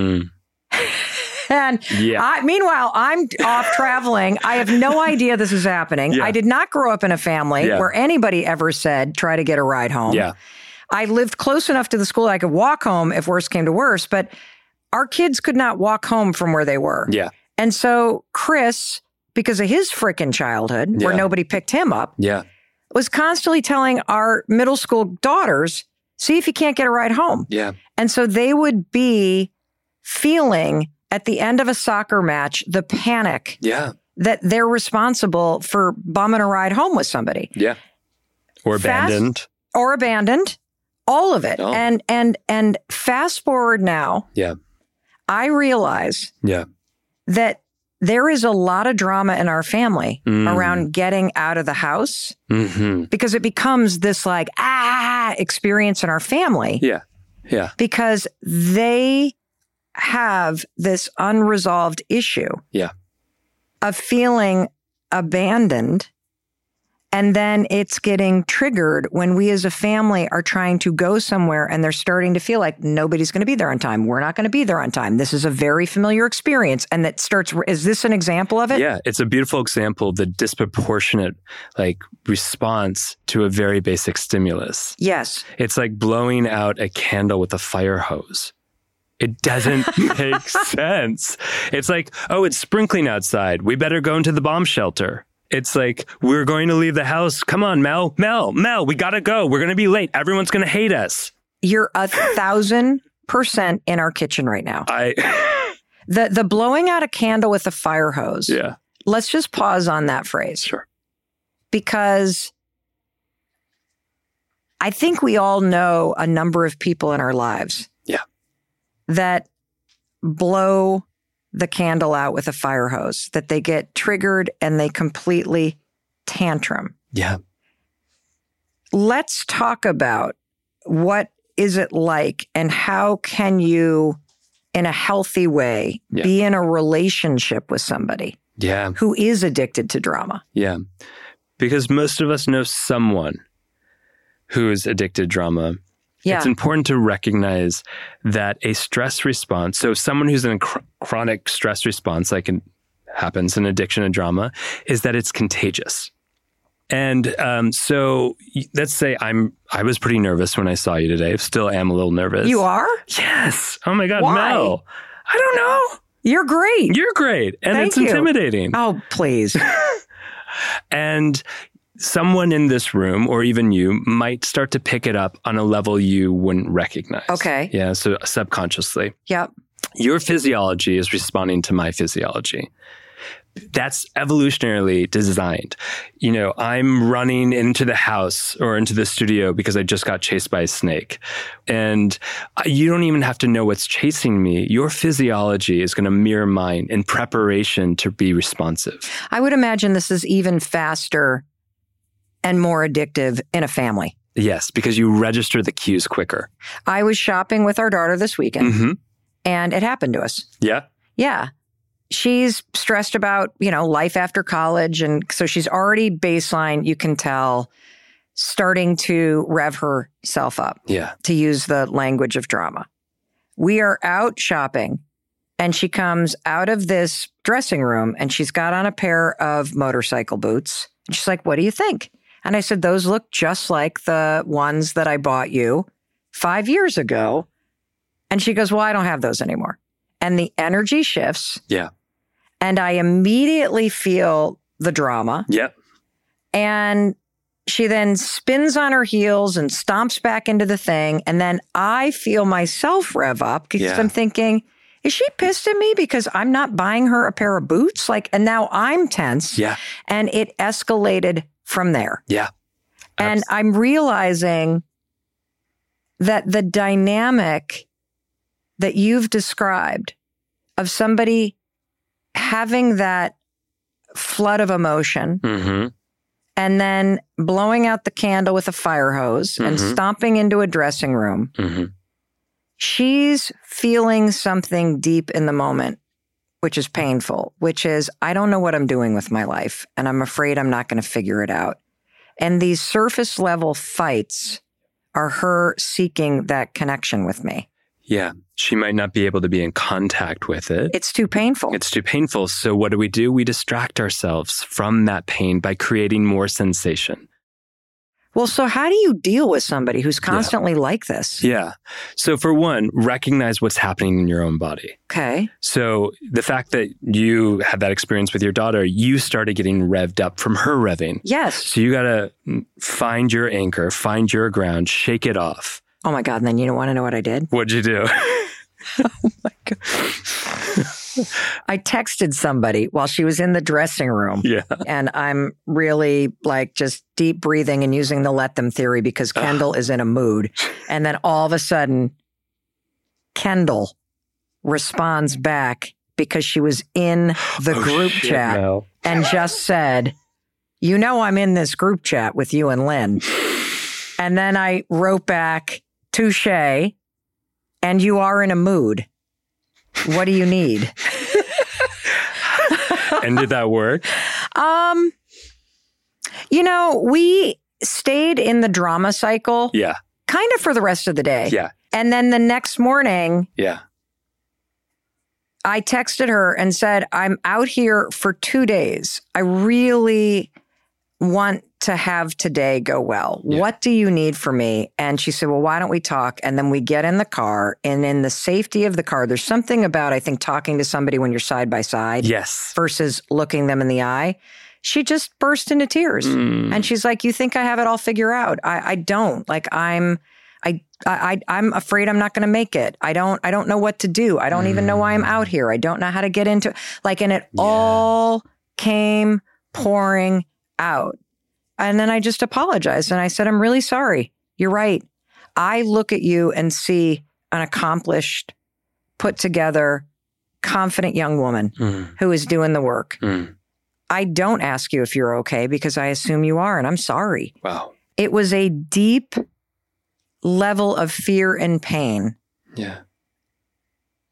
And meanwhile, I'm off traveling. I have no idea this is happening. I did not grow up in a family where anybody ever said, try to get a ride home. I lived close enough to the school I could walk home if worse came to worse, but our kids could not walk home from where they were. And so Chris, because of his frickin' childhood, where nobody picked him up, was constantly telling our middle school daughters, see if you can't get a ride home. And so they would be feeling at the end of a soccer match, the panic that they're responsible for bumming a ride home with somebody. Or abandoned. Or abandoned. All of it. And fast forward now, I realize that there is a lot of drama in our family around getting out of the house because it becomes this like, experience in our family. Because they have this unresolved issue of feeling abandoned. And then it's getting triggered when we as a family are trying to go somewhere and they're starting to feel like nobody's going to be there on time. We're not going to be there on time. This is a very familiar experience. And that starts, is this an example of it? Yeah, it's a beautiful example of the disproportionate response to a very basic stimulus. Yes. It's like blowing out a candle with a fire hose. It doesn't make sense. It's like, oh, it's sprinkling outside. We better go into the bomb shelter. It's like, we're going to leave the house. Come on, Mel, we got to go. We're going to be late. Everyone's going to hate us. You're 1,000% in our kitchen right now. The blowing out a candle with a fire hose. Let's just pause on that phrase. Sure. Because I think we all know a number of people in our lives that blow the candle out with a fire hose, that they get triggered and they completely tantrum. Let's talk about what is it like and how can you, in a healthy way, be in a relationship with somebody who is addicted to drama. Because most of us know someone who is addicted to drama, Yeah. it's important to recognize that a stress response, so someone who's in a chronic stress response, like happens in addiction to drama, is that it's contagious. And so let's say I was pretty nervous when I saw you today. Still am a little nervous. You are? Yes. Oh my God, Why? Mel. I don't know. You're great. You're great. And Thank it's you. intimidating. Oh, please. And someone in this room, or even you, might start to pick it up on a level you wouldn't recognize. Okay. Yeah, so subconsciously. Yep. Your physiology is responding to my physiology. That's evolutionarily designed. You know, I'm running into the house or into the studio because I just got chased by a snake. And you don't even have to know what's chasing me. Your physiology is going to mirror mine in preparation to be responsive. I would imagine this is even faster and more addictive in a family. Yes, because you register the cues quicker. I was shopping with our daughter this weekend, Mm-hmm. and it happened to us. Yeah. Yeah. She's stressed about, life after college. And so she's already baseline, you can tell, starting to rev herself up, Yeah. to use the language of drama. We are out shopping, and she comes out of this dressing room, and she's got on a pair of motorcycle boots. And she's like, "What do you think?" And I said, "Those look just like the ones that I bought you 5 years ago." And she goes, "Well, I don't have those anymore." And the energy shifts. Yeah. And I immediately feel the drama. Yep. And she then spins on her heels and stomps back into the thing. And then I feel myself rev up because Yeah. I'm thinking, is she pissed at me because I'm not buying her a pair of boots? And now I'm tense. Yeah. And it escalated from there. Yeah. And I'm realizing that the dynamic that you've described of somebody having that flood of emotion Mm-hmm. and then blowing out the candle with a fire hose and Mhm. stomping into a dressing room, Mm-hmm. she's feeling something deep in the moment, which is painful, which is, I don't know what I'm doing with my life, and I'm afraid I'm not going to figure it out. And these surface level fights are her seeking that connection with me. Yeah. She might not be able to be in contact with it. It's too painful. It's too painful. So what do? We distract ourselves from that pain by creating more sensation. Well, so how do you deal with somebody who's constantly like this? Yeah. So for one, recognize what's happening in your own body. Okay. So the fact that you had that experience with your daughter, you started getting revved up from her revving. Yes. So you got to find your anchor, find your ground, shake it off. Oh my God. And then you don't want to know what I did? What'd you do? Oh my God. I texted somebody while she was in the dressing room. Yeah. And I'm really just deep breathing and using the let them theory because Kendall is in a mood. And then all of a sudden, Kendall responds back because she was in the group chat and just said, I'm in this group chat with you and Lynn. And then I wrote back, touche, and you are in a mood. What do you need? And did that work? We stayed in the drama cycle Yeah. kind of for the rest of the day. Yeah. And then the next morning, Yeah. I texted her and said, I'm out here for 2 days. I really want to have today go well. Yeah. What do you need from me? And she said, well, why don't we talk? And then we get in the car, and in the safety of the car, there's something about, I think, talking to somebody when you're side by side Yes. versus looking them in the eye. She just burst into tears. And she's like, you think I have it all figured out? I don't. I'm afraid I'm not going to make it. I don't know what to do. I don't even know why I'm out here. I don't know how to get into it. And it all came pouring out. And then I just apologized. And I said, I'm really sorry. You're right. I look at you and see an accomplished, put together, confident young woman who is doing the work. I don't ask you if you're okay because I assume you are. And I'm sorry. Wow. It was a deep level of fear and pain Yeah.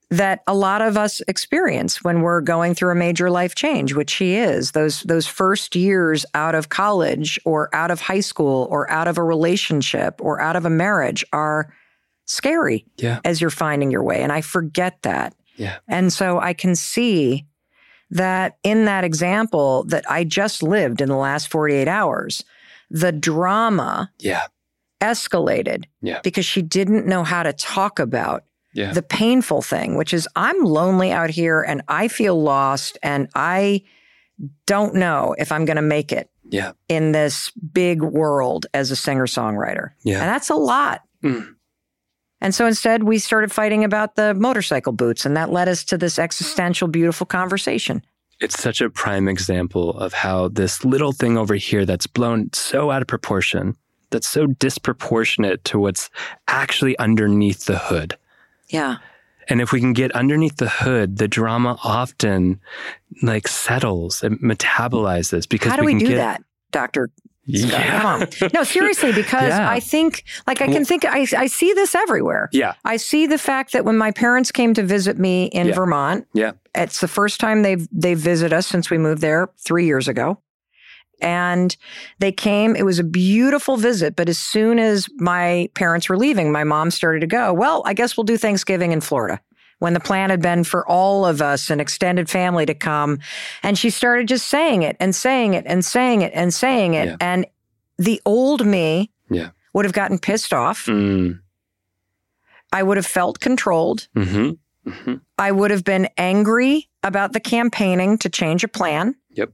that a lot of us experience when we're going through a major life change, which she is. Those first years out of college or out of high school or out of a relationship or out of a marriage are scary as you're finding your way. And I forget that. Yeah. And so I can see that in that example that I just lived in the last 48 hours, the drama escalated because she didn't know how to talk about the painful thing, which is I'm lonely out here and I feel lost and I don't know if I'm going to make it in this big world as a singer-songwriter. Yeah. And that's a lot. And so instead, we started fighting about the motorcycle boots, and that led us to this existential, beautiful conversation. It's such a prime example of how this little thing over here that's blown so out of proportion, that's so disproportionate to what's actually underneath the hood. Yeah. And if we can get underneath the hood, the drama often settles and metabolizes because how do we do that, Dr. Scott? Come on. No, seriously, because I think, I see this everywhere. Yeah. I see the fact that when my parents came to visit me in Vermont, it's the first time they've visited us since we moved there 3 years ago. And they came, it was a beautiful visit, but as soon as my parents were leaving, my mom started to go, well, I guess we'll do Thanksgiving in Florida, when the plan had been for all of us, an extended family, to come. And she started just saying it and saying it and saying it and saying it. Yeah. And the old me would have gotten pissed off. I would have felt controlled. I would have been angry about the campaigning to change a plan.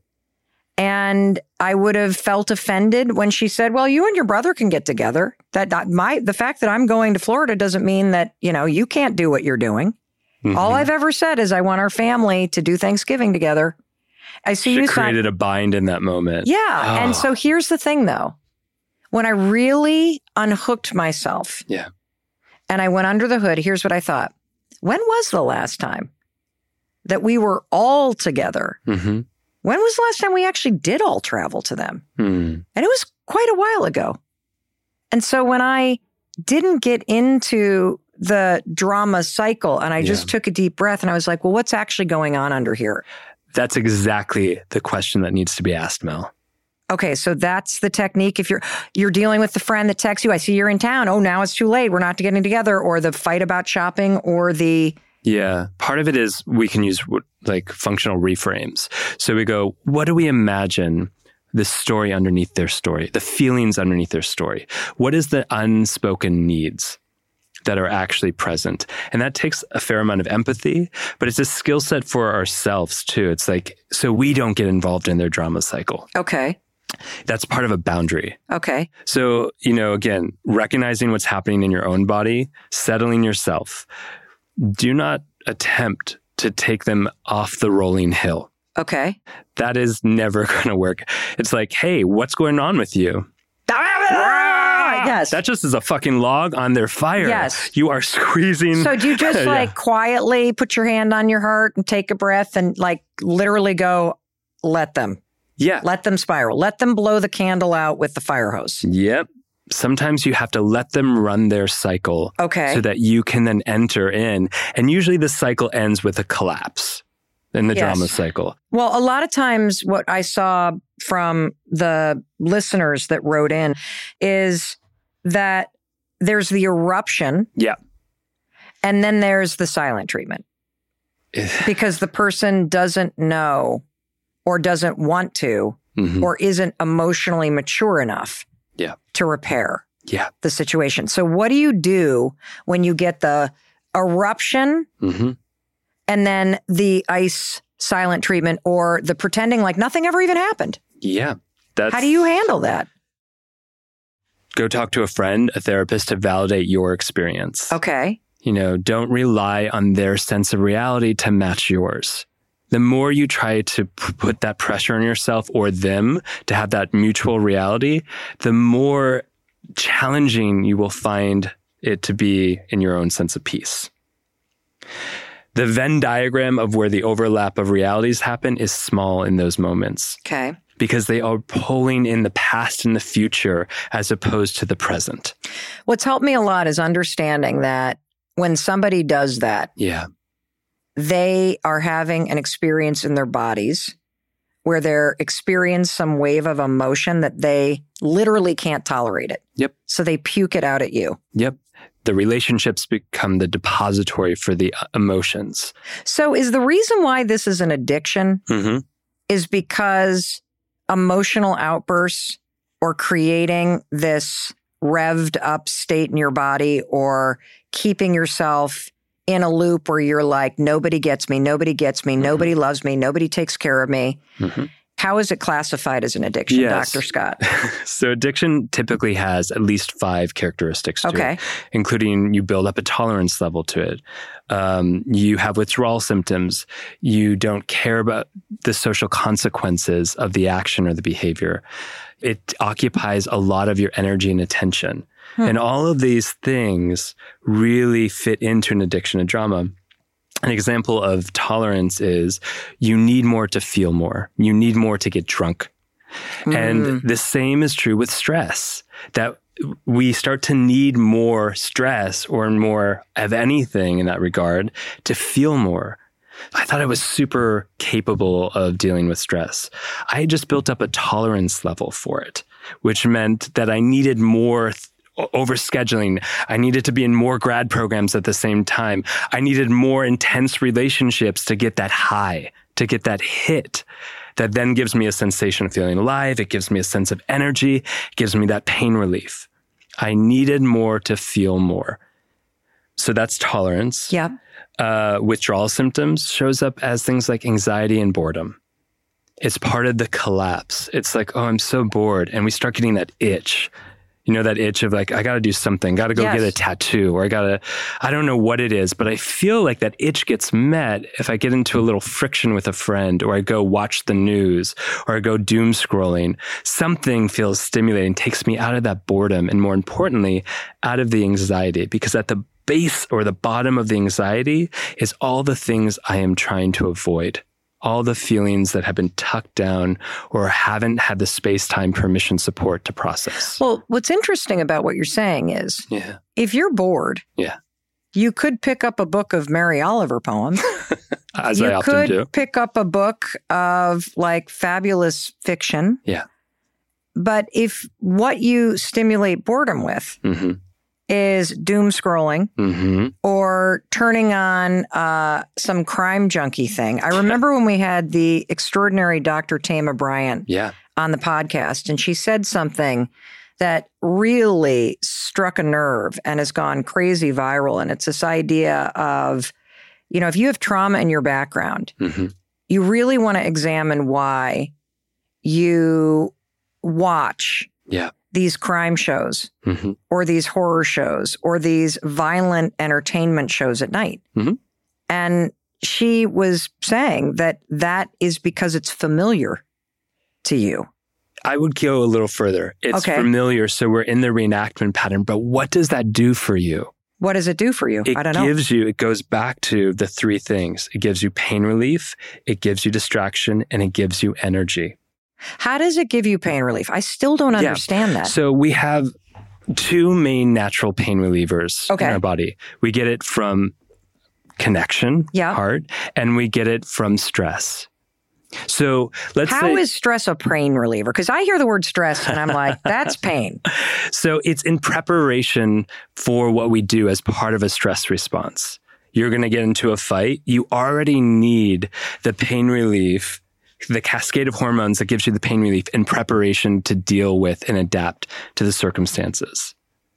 And I would have felt offended when she said, well, you and your brother can get together. The fact that I'm going to Florida doesn't mean that, you can't do what you're doing. All I've ever said is I want our family to do Thanksgiving together. I see you created a bind in that moment. Yeah. Oh. And so here's the thing, though. When I really unhooked myself and I went under the hood, here's what I thought. When was the last time that we were all together? When was the last time we actually did all travel to them? And it was quite a while ago. And so when I didn't get into the drama cycle and I just took a deep breath and I was like, well, what's actually going on under here? That's exactly the question that needs to be asked, Mel. Okay, so that's the technique. If you're dealing with the friend that texts you, I see you're in town. Oh, now it's too late. We're not getting together. Or the fight about shopping or the... Yeah. Part of it is we can use functional reframes. So we go, what do we imagine the story underneath their story, the feelings underneath their story? What is the unspoken needs that are actually present? And that takes a fair amount of empathy, but it's a skill set for ourselves too. It's so we don't get involved in their drama cycle. Okay. That's part of a boundary. Okay. So, again, recognizing what's happening in your own body, settling yourself. Do not attempt to take them off the rolling hill. Okay. That is never going to work. It's like, hey, what's going on with you? Yes. That just is a fucking log on their fire. Yes. You are squeezing. So do you just quietly put your hand on your heart and take a breath and literally go, let them. Yeah. Let them spiral. Let them blow the candle out with the fire hose. Yep. Sometimes you have to let them run their cycle so that you can then enter in. And usually the cycle ends with a collapse in the drama cycle. Well, a lot of times what I saw from the listeners that wrote in is that there's the eruption. Yeah. And then there's the silent treatment. Because the person doesn't know or doesn't want to or isn't emotionally mature enough to repair the situation. So what do you do when you get the eruption and then the ice silent treatment or the pretending like nothing ever even happened? Yeah. How do you handle that? Go talk to a friend, a therapist to validate your experience. Okay. Don't rely on their sense of reality to match yours. The more you try to put that pressure on yourself or them to have that mutual reality, the more challenging you will find it to be in your own sense of peace. The Venn diagram of where the overlap of realities happen is small in those moments. Okay. Because they are pulling in the past and the future as opposed to the present. What's helped me a lot is understanding that when somebody does that, they are having an experience in their bodies where they're experiencing some wave of emotion that they literally can't tolerate it. Yep. So they puke it out at you. Yep. The relationships become the depository for the emotions. So is the reason why this is an addiction is because emotional outbursts or creating this revved up state in your body or keeping yourself in a loop where you're like, nobody gets me, nobody loves me, nobody takes care of me. How is it classified as an addiction, Yes. Dr. Scott? So addiction typically has at least 5 characteristics to it, including you build up a tolerance level to it. You have withdrawal symptoms. You don't care about the social consequences of the action or the behavior. It occupies a lot of your energy and attention. And all of these things really fit into an addiction to drama. An example of tolerance is you need more to feel more. You need more to get drunk. And the same is true with stress, that we start to need more stress or more of anything in that regard to feel more. I thought I was super capable of dealing with stress. I had just built up a tolerance level for it, which meant that I needed more overscheduling. I needed to be in more grad programs at the same time. I needed more intense relationships to get that high, to get that hit that then gives me a sensation of feeling alive. It gives me a sense of energy. It gives me that pain relief. I needed more to feel more. So that's tolerance. Yeah. Withdrawal symptoms shows up as things like anxiety and boredom. It's part of the collapse. It's like, oh, I'm so bored. And we start getting that itch. You know, that itch of like, I got to do something, got to go get a tattoo, or I don't know what it is, but I feel like that itch gets met if I get into a little friction with a friend, or I go watch the news, or I go doom scrolling. Something feels stimulating, takes me out of that boredom, and more importantly, out of the anxiety, because at the base or the bottom of the anxiety is all the things I am trying to avoid. All the feelings that have been tucked down or haven't had the space-time permission support to process. Well, what's interesting about what you're saying is, if you're bored, you could pick up a book of Mary Oliver poems. As I often do. You could pick up a book of like fabulous fiction. Yeah. But if what you stimulate boredom with is doom scrolling or turning on some crime junkie thing. I remember when we had the extraordinary Dr. Tama Bryant on the podcast, and she said something that really struck a nerve and has gone crazy viral. And it's this idea of, you know, if you have trauma in your background, you really want to examine why you watch these crime shows or these horror shows or these violent entertainment shows at night. And she was saying that that is because it's familiar to you. I would go a little further. It's familiar, so we're in the reenactment pattern, but what does that do for you? What does it do for you? I don't know. It goes back to the 3 things. It gives you pain relief, it gives you distraction, and it gives you energy. How does it give you pain relief? I still don't understand that. So we have 2 main natural pain relievers in our body. We get it from connection, heart, and we get it from stress. So How is stress a pain reliever? Because I hear the word stress and I'm like, that's pain. So it's in preparation for what we do as part of a stress response. You're going to get into a fight. You already need the pain relief, the cascade of hormones that gives you the pain relief in preparation to deal with and adapt to the circumstances.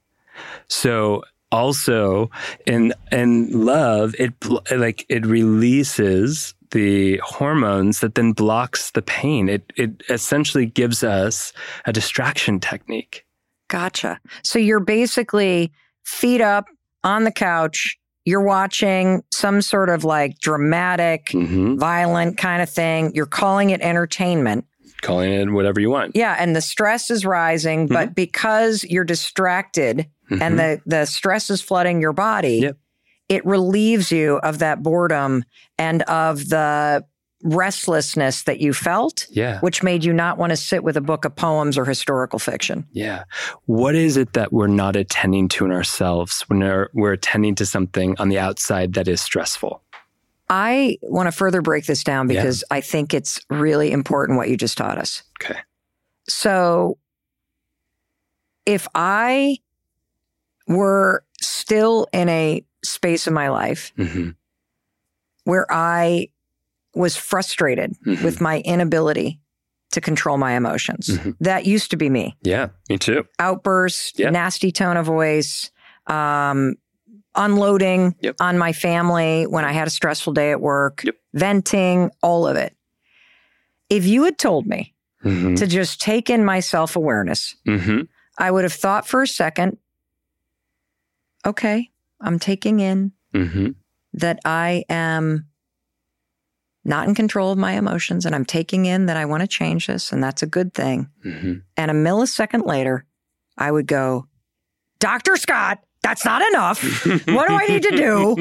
So also in love, it releases the hormones that then blocks the pain. It essentially gives us a distraction technique. Gotcha. So you're basically feet up on the couch. You're watching some sort of like dramatic, violent kind of thing. You're calling it entertainment. Calling it whatever you want. Yeah. And the stress is rising, but because you're distracted and the stress is flooding your body, it relieves you of that boredom and of the restlessness that you felt, which made you not want to sit with a book of poems or historical fiction. Yeah. What is it that we're not attending to in ourselves when we're attending to something on the outside that is stressful? I want to further break this down because I think it's really important what you just taught us. Okay. So if I were still in a space in my life where I was frustrated with my inability to control my emotions, that used to be me. Yeah, me too. Outbursts, nasty tone of voice, unloading on my family when I had a stressful day at work, venting, all of it. If you had told me to just take in my self-awareness, I would have thought for a second, okay, I'm taking in that I am not in control of my emotions, and I'm taking in that I want to change this, and that's a good thing. And a millisecond later, I would go, Dr. Scott, that's not enough. What do I need to do?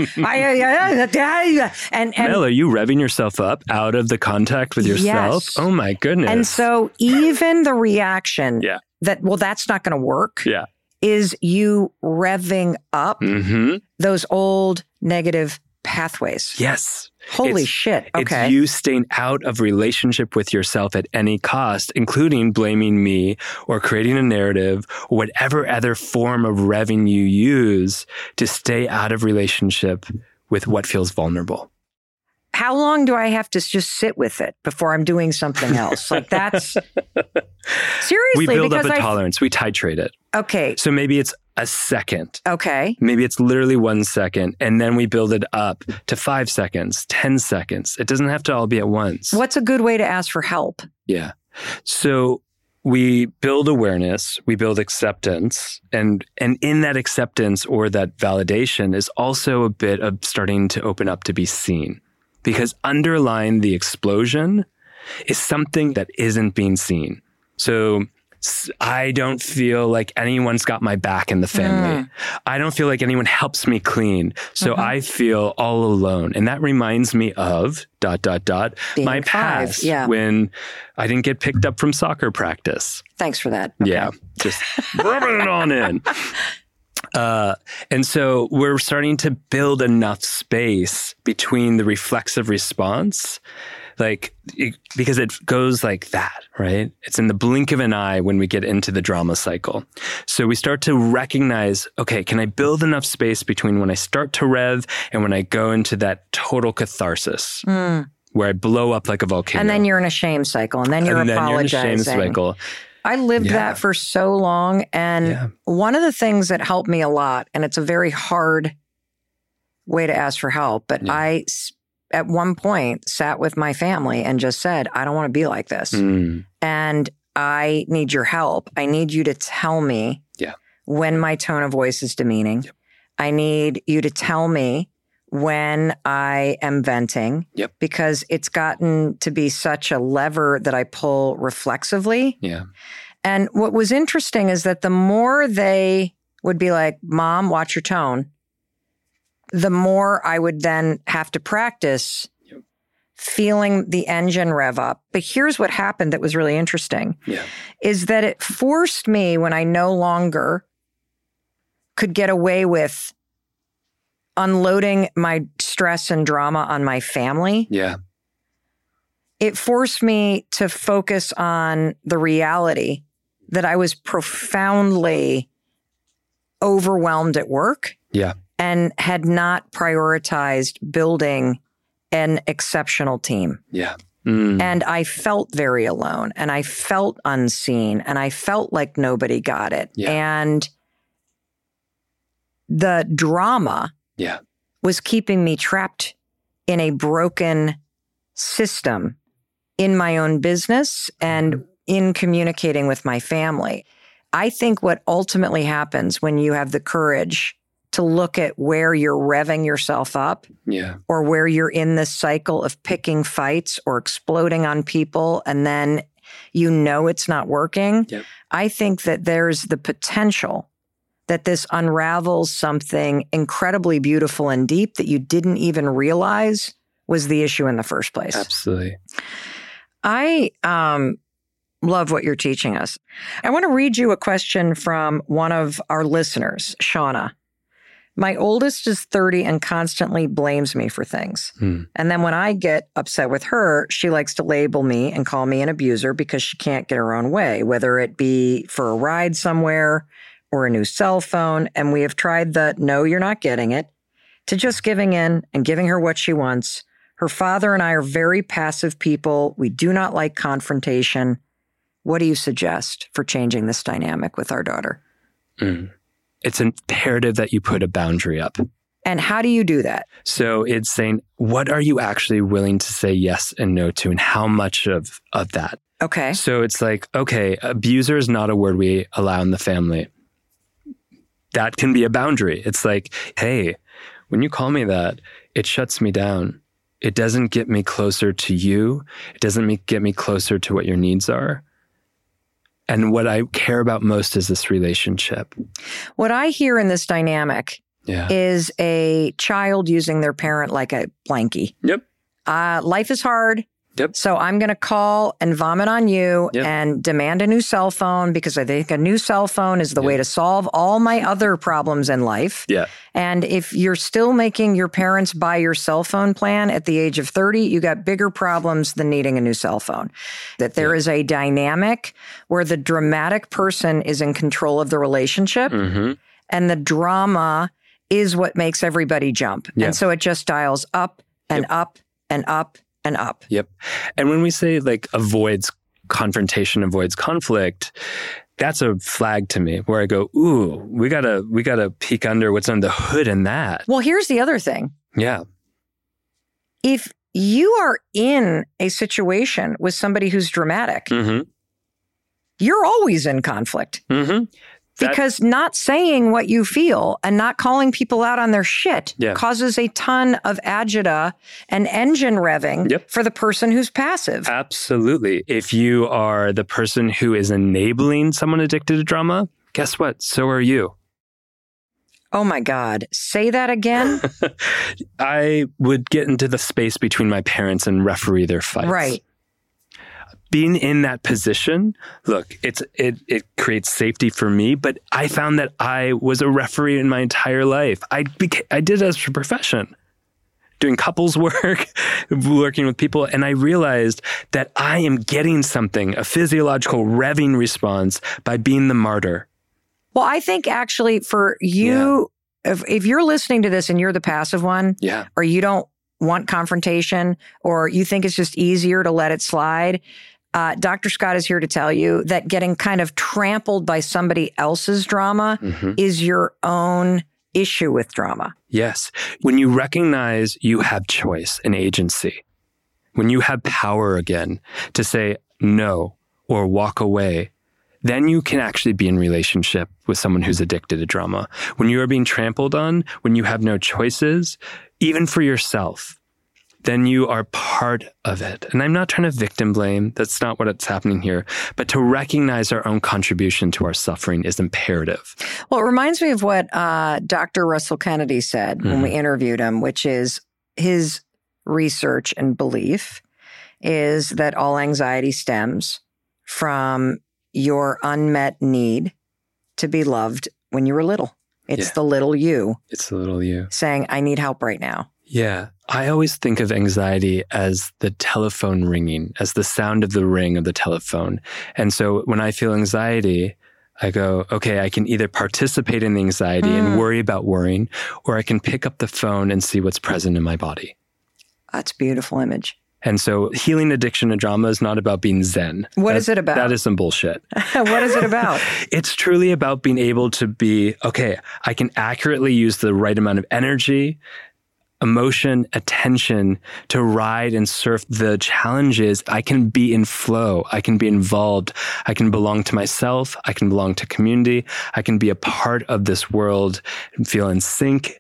Mel, are you revving yourself up out of the contact with yourself? Yes. Oh my goodness. And so even the reaction that, well, that's not going to work, is you revving up those old negative pathways. Yes. Holy shit. Okay. It's you staying out of relationship with yourself at any cost, including blaming me or creating a narrative or whatever other form of revving you use to stay out of relationship with what feels vulnerable. How long do I have to just sit with it before I'm doing something else? Like that's seriously. We build up a tolerance. We titrate it. Okay. So maybe it's a second. Okay. Maybe it's literally 1 second. And then we build it up to 5 seconds, 10 seconds. It doesn't have to all be at once. What's a good way to ask for help? Yeah. So we build awareness, we build acceptance, and in that acceptance or that validation is also a bit of starting to open up to be seen. Because underlying the explosion is something that isn't being seen. So I don't feel like anyone's got my back in the family. I don't feel like anyone helps me clean. So I feel all alone. And that reminds me of ... Being my past when I didn't get picked up from soccer practice. Thanks for that. Okay. Yeah, just rubbing it on in. And so we're starting to build enough space between the reflexive response, because it goes like that, right? It's in the blink of an eye when we get into the drama cycle. So we start to recognize, okay, can I build enough space between when I start to rev and when I go into that total catharsis? Where I blow up like a volcano. And then you're in a shame cycle, and then you're apologizing. You're in a shame cycle. I lived that for so long. And one of the things that helped me a lot, and it's a very hard way to ask for help, but I, at one point, sat with my family and just said, I don't want to be like this. And I need your help. I need you to tell me when my tone of voice is demeaning. I need you to tell me when I am venting, because it's gotten to be such a lever that I pull reflexively. And what was interesting is that the more they would be like, Mom, watch your tone, the more I would then have to practice feeling the engine rev up. But here's what happened that was really interesting, is that it forced me, when I no longer could get away with unloading my stress and drama on my family. It forced me to focus on the reality that I was profoundly overwhelmed at work. And had not prioritized building an exceptional team. And I felt very alone, and I felt unseen, and I felt like nobody got it. And the drama was keeping me trapped in a broken system in my own business and in communicating with my family. I think what ultimately happens when you have the courage to look at where you're revving yourself up or where you're in this cycle of picking fights or exploding on people, and then you know it's not working. I think that there's the potential that this unravels something incredibly beautiful and deep that you didn't even realize was the issue in the first place. Absolutely. I love what you're teaching us. I want to read you a question from one of our listeners, Shauna. My oldest is 30 and constantly blames me for things. And then when I get upset with her, she likes to label me and call me an abuser because she can't get her own way, whether it be for a ride somewhere or a new cell phone. And we have tried the no, you're not getting it, to just giving in and giving her what she wants. Her father and I are very passive people. We do not like confrontation. What do you suggest for changing this dynamic with our daughter? It's imperative that you put a boundary up. And how do you do that? So it's saying, what are you actually willing to say yes and no to, and how much of that? Okay. So it's like, okay, abuser is not a word we allow in the family. That can be a boundary. It's like, hey, when you call me that, it shuts me down. It doesn't get me closer to you. It doesn't get me closer to what your needs are. And what I care about most is this relationship. What I hear in this dynamic is a child using their parent like a blankie. Yep. Life is hard. Yep. So I'm going to call and vomit on you and demand a new cell phone because I think a new cell phone is the way to solve all my other problems in life. Yeah. And if you're still making your parents buy your cell phone plan at the age of 30, you got bigger problems than needing a new cell phone. That there is a dynamic where the dramatic person is in control of the relationship and the drama is what makes everybody jump. And so it just dials up and up and up and up. Yep. And when we say like avoids confrontation, avoids conflict, that's a flag to me where I go, ooh, we gotta peek under what's under the hood in that. Well, here's the other thing. Yeah. If you are in a situation with somebody who's dramatic, you're always in conflict. Because not saying what you feel and not calling people out on their shit causes a ton of agita and engine revving for the person who's passive. Absolutely. If you are the person who is enabling someone addicted to drama, guess what? So are you. Oh my God. Say that again? I would get into the space between my parents and referee their fights. Right. Being in that position, look, it creates safety for me, but I found that I was a referee in my entire life. I did it as a profession, doing couples work, working with people, and I realized that I am getting something, a physiological revving response by being the martyr. Well, I think actually for you, if you're listening to this and you're the passive one, or you don't want confrontation, or you think it's just easier to let it slide, Dr. Scott is here to tell you that getting kind of trampled by somebody else's drama is your own issue with drama. Yes. When you recognize you have choice and agency, when you have power again to say no or walk away, then you can actually be in relationship with someone who's addicted to drama. When you are being trampled on, when you have no choices, even for yourself, then you are part of it. And I'm not trying to victim blame. That's not what's happening here. But to recognize our own contribution to our suffering is imperative. Well, it reminds me of what Dr. Russell Kennedy said when we interviewed him, which is his research and belief is that all anxiety stems from your unmet need to be loved when you were little. It's the little you. It's the little you. Saying, I need help right now. Yeah. I always think of anxiety as the telephone ringing, as the sound of the ring of the telephone. And so when I feel anxiety, I go, okay, I can either participate in the anxiety and worry about worrying, or I can pick up the phone and see what's present in my body. That's a beautiful image. And so healing addiction to drama is not about being Zen. What is it about? That is some bullshit. What is it about? It's truly about being able to be, okay, I can accurately use the right amount of energy, emotion, attention to ride and surf the challenges. I can be in flow. I can be involved. I can belong to myself. I can belong to community. I can be a part of this world and feel in sync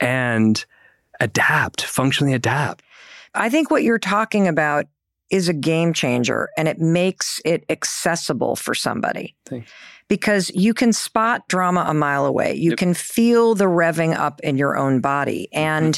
and adapt, functionally adapt. I think what you're talking about is a game changer, and it makes it accessible for somebody. Thanks. Because you can spot drama a mile away. You can feel the revving up in your own body. And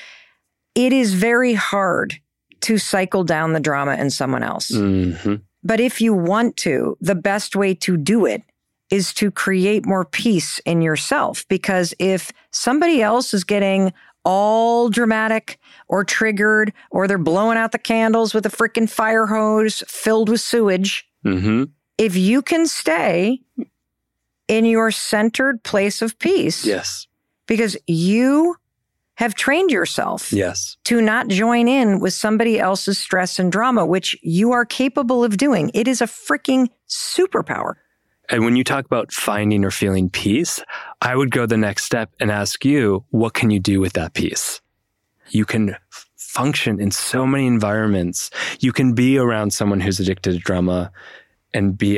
it is very hard to cycle down the drama in someone else. But if you want to, the best way to do it is to create more peace in yourself. Because if somebody else is getting all dramatic or triggered, or they're blowing out the candles with a freaking fire hose filled with sewage, if you can stay in your centered place of peace, yes, because you have trained yourself yes, to not join in with somebody else's stress and drama, which you are capable of doing. It is a freaking superpower. And when you talk about finding or feeling peace, I would go the next step and ask you, what can you do with that peace? You can function in so many environments. You can be around someone who's addicted to drama and be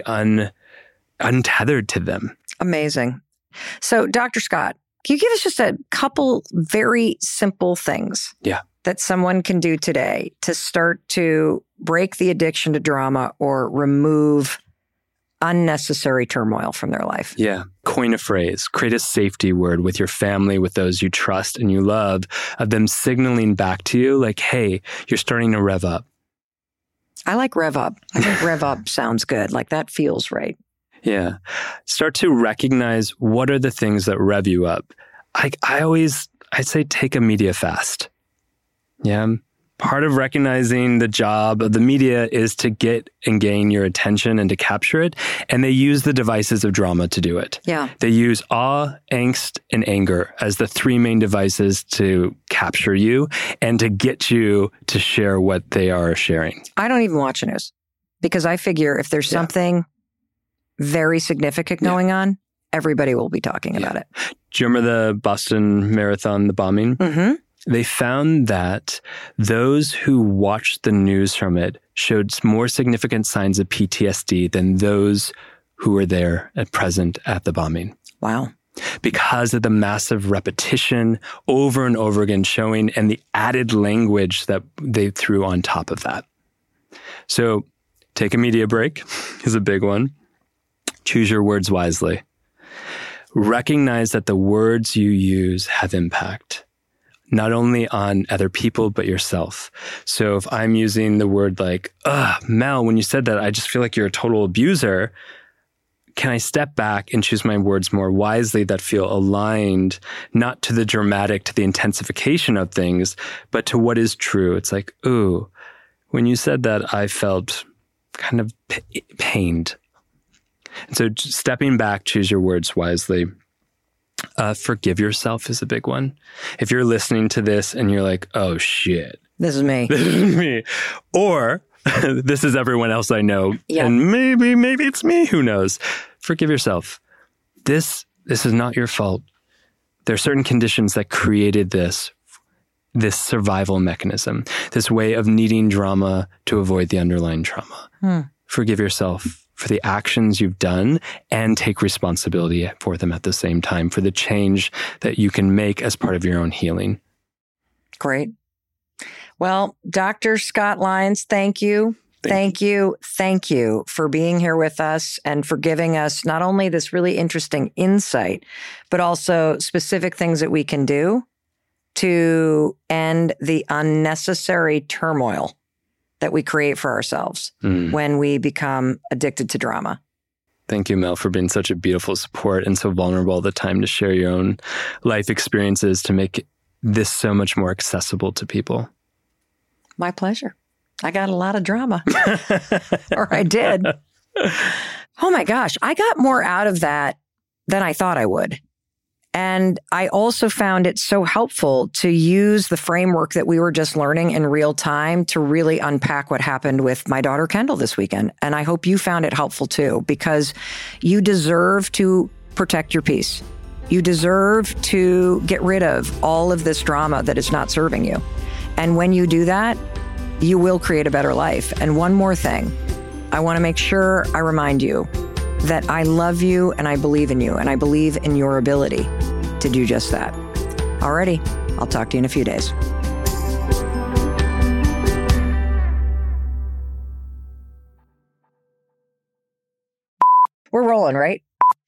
untethered to them. Amazing. So, Dr. Scott, can you give us just a couple very simple things that someone can do today to start to break the addiction to drama or remove unnecessary turmoil from their life? Yeah. Coin a phrase, create a safety word with your family, with those you trust and you love, of them signaling back to you like, hey, you're starting to rev up. I like rev up. I think rev up sounds good. Like that feels right. Yeah. Start to recognize what are the things that rev you up. I'd say take a media fast. Yeah. Part of recognizing the job of the media is to get and gain your attention and to capture it. And they use the devices of drama to do it. Yeah. They use awe, angst, and anger as the three main devices to capture you and to get you to share what they are sharing. I don't even watch the news because I figure if there's something very significant going on, everybody will be talking about it. Do you remember the Boston Marathon, the bombing? Mm-hmm. They found that those who watched the news from it showed more significant signs of PTSD than those who were there at present at the bombing. Wow. Because of the massive repetition over and over again showing and the added language that they threw on top of that. So take a media break is a big one. Choose your words wisely. Recognize that the words you use have impact, not only on other people, but yourself. So if I'm using the word like, Mel, when you said that, I just feel like you're a total abuser. Can I step back and choose my words more wisely that feel aligned, not to the dramatic, to the intensification of things, but to what is true? It's like, ooh, when you said that, I felt kind of pained. And so stepping back, choose your words wisely. Forgive yourself is a big one. If you're listening to this and you're like, oh shit. This is me. This is me. Or this is everyone else I know. Yeah. And maybe it's me. Who knows? Forgive yourself. This is not your fault. There are certain conditions that created this survival mechanism, this way of needing drama to avoid the underlying trauma. Forgive yourself for the actions you've done and take responsibility for them at the same time, for the change that you can make as part of your own healing. Great. Well, Dr. Scott Lyons, thank you. Thank you for being here with us and for giving us not only this really interesting insight, but also specific things that we can do to end the unnecessary turmoil that we create for ourselves when we become addicted to drama. Thank you, Mel, for being such a beautiful support and so vulnerable all the time to share your own life experiences to make this so much more accessible to people. My pleasure. I got a lot of drama. Or I did. Oh my gosh. I got more out of that than I thought I would. And I also found it so helpful to use the framework that we were just learning in real time to really unpack what happened with my daughter Kendall this weekend. And I hope you found it helpful too, because you deserve to protect your peace. You deserve to get rid of all of this drama that is not serving you. And when you do that, you will create a better life. And one more thing, I want to make sure I remind you that I love you and I believe in you and I believe in your ability to do just that. Alrighty, I'll talk to you in a few days. We're rolling, right?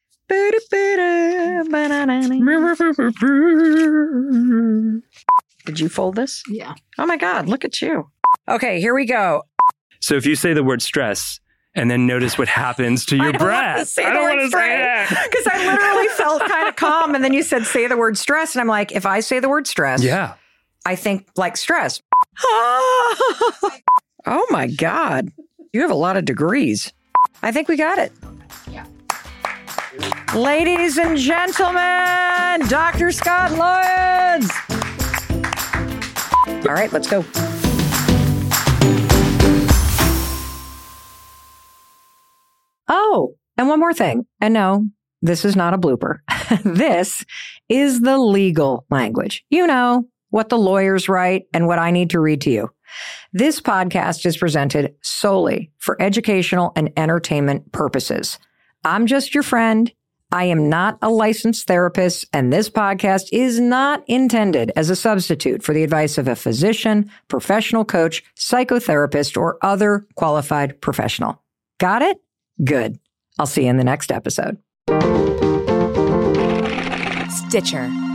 Did you fold this? Yeah. Oh my God, look at you. Okay, here we go. So if you say the word stress, and then notice what happens to your breath. I don't want to say that. Because I literally felt kind of calm. And then you said, say the word stress. And I'm like, if I say the word stress, I think like stress. Oh my God. You have a lot of degrees. I think we got it. Yeah. Ladies and gentlemen, Dr. Scott Lyons. All right, let's go. Oh, and one more thing. And no, this is not a blooper. This is the legal language. You know, what the lawyers write and what I need to read to you. This podcast is presented solely for educational and entertainment purposes. I'm just your friend. I am not a licensed therapist, and this podcast is not intended as a substitute for the advice of a physician, professional coach, psychotherapist, or other qualified professional. Got it? Good. I'll see you in the next episode. Stitcher.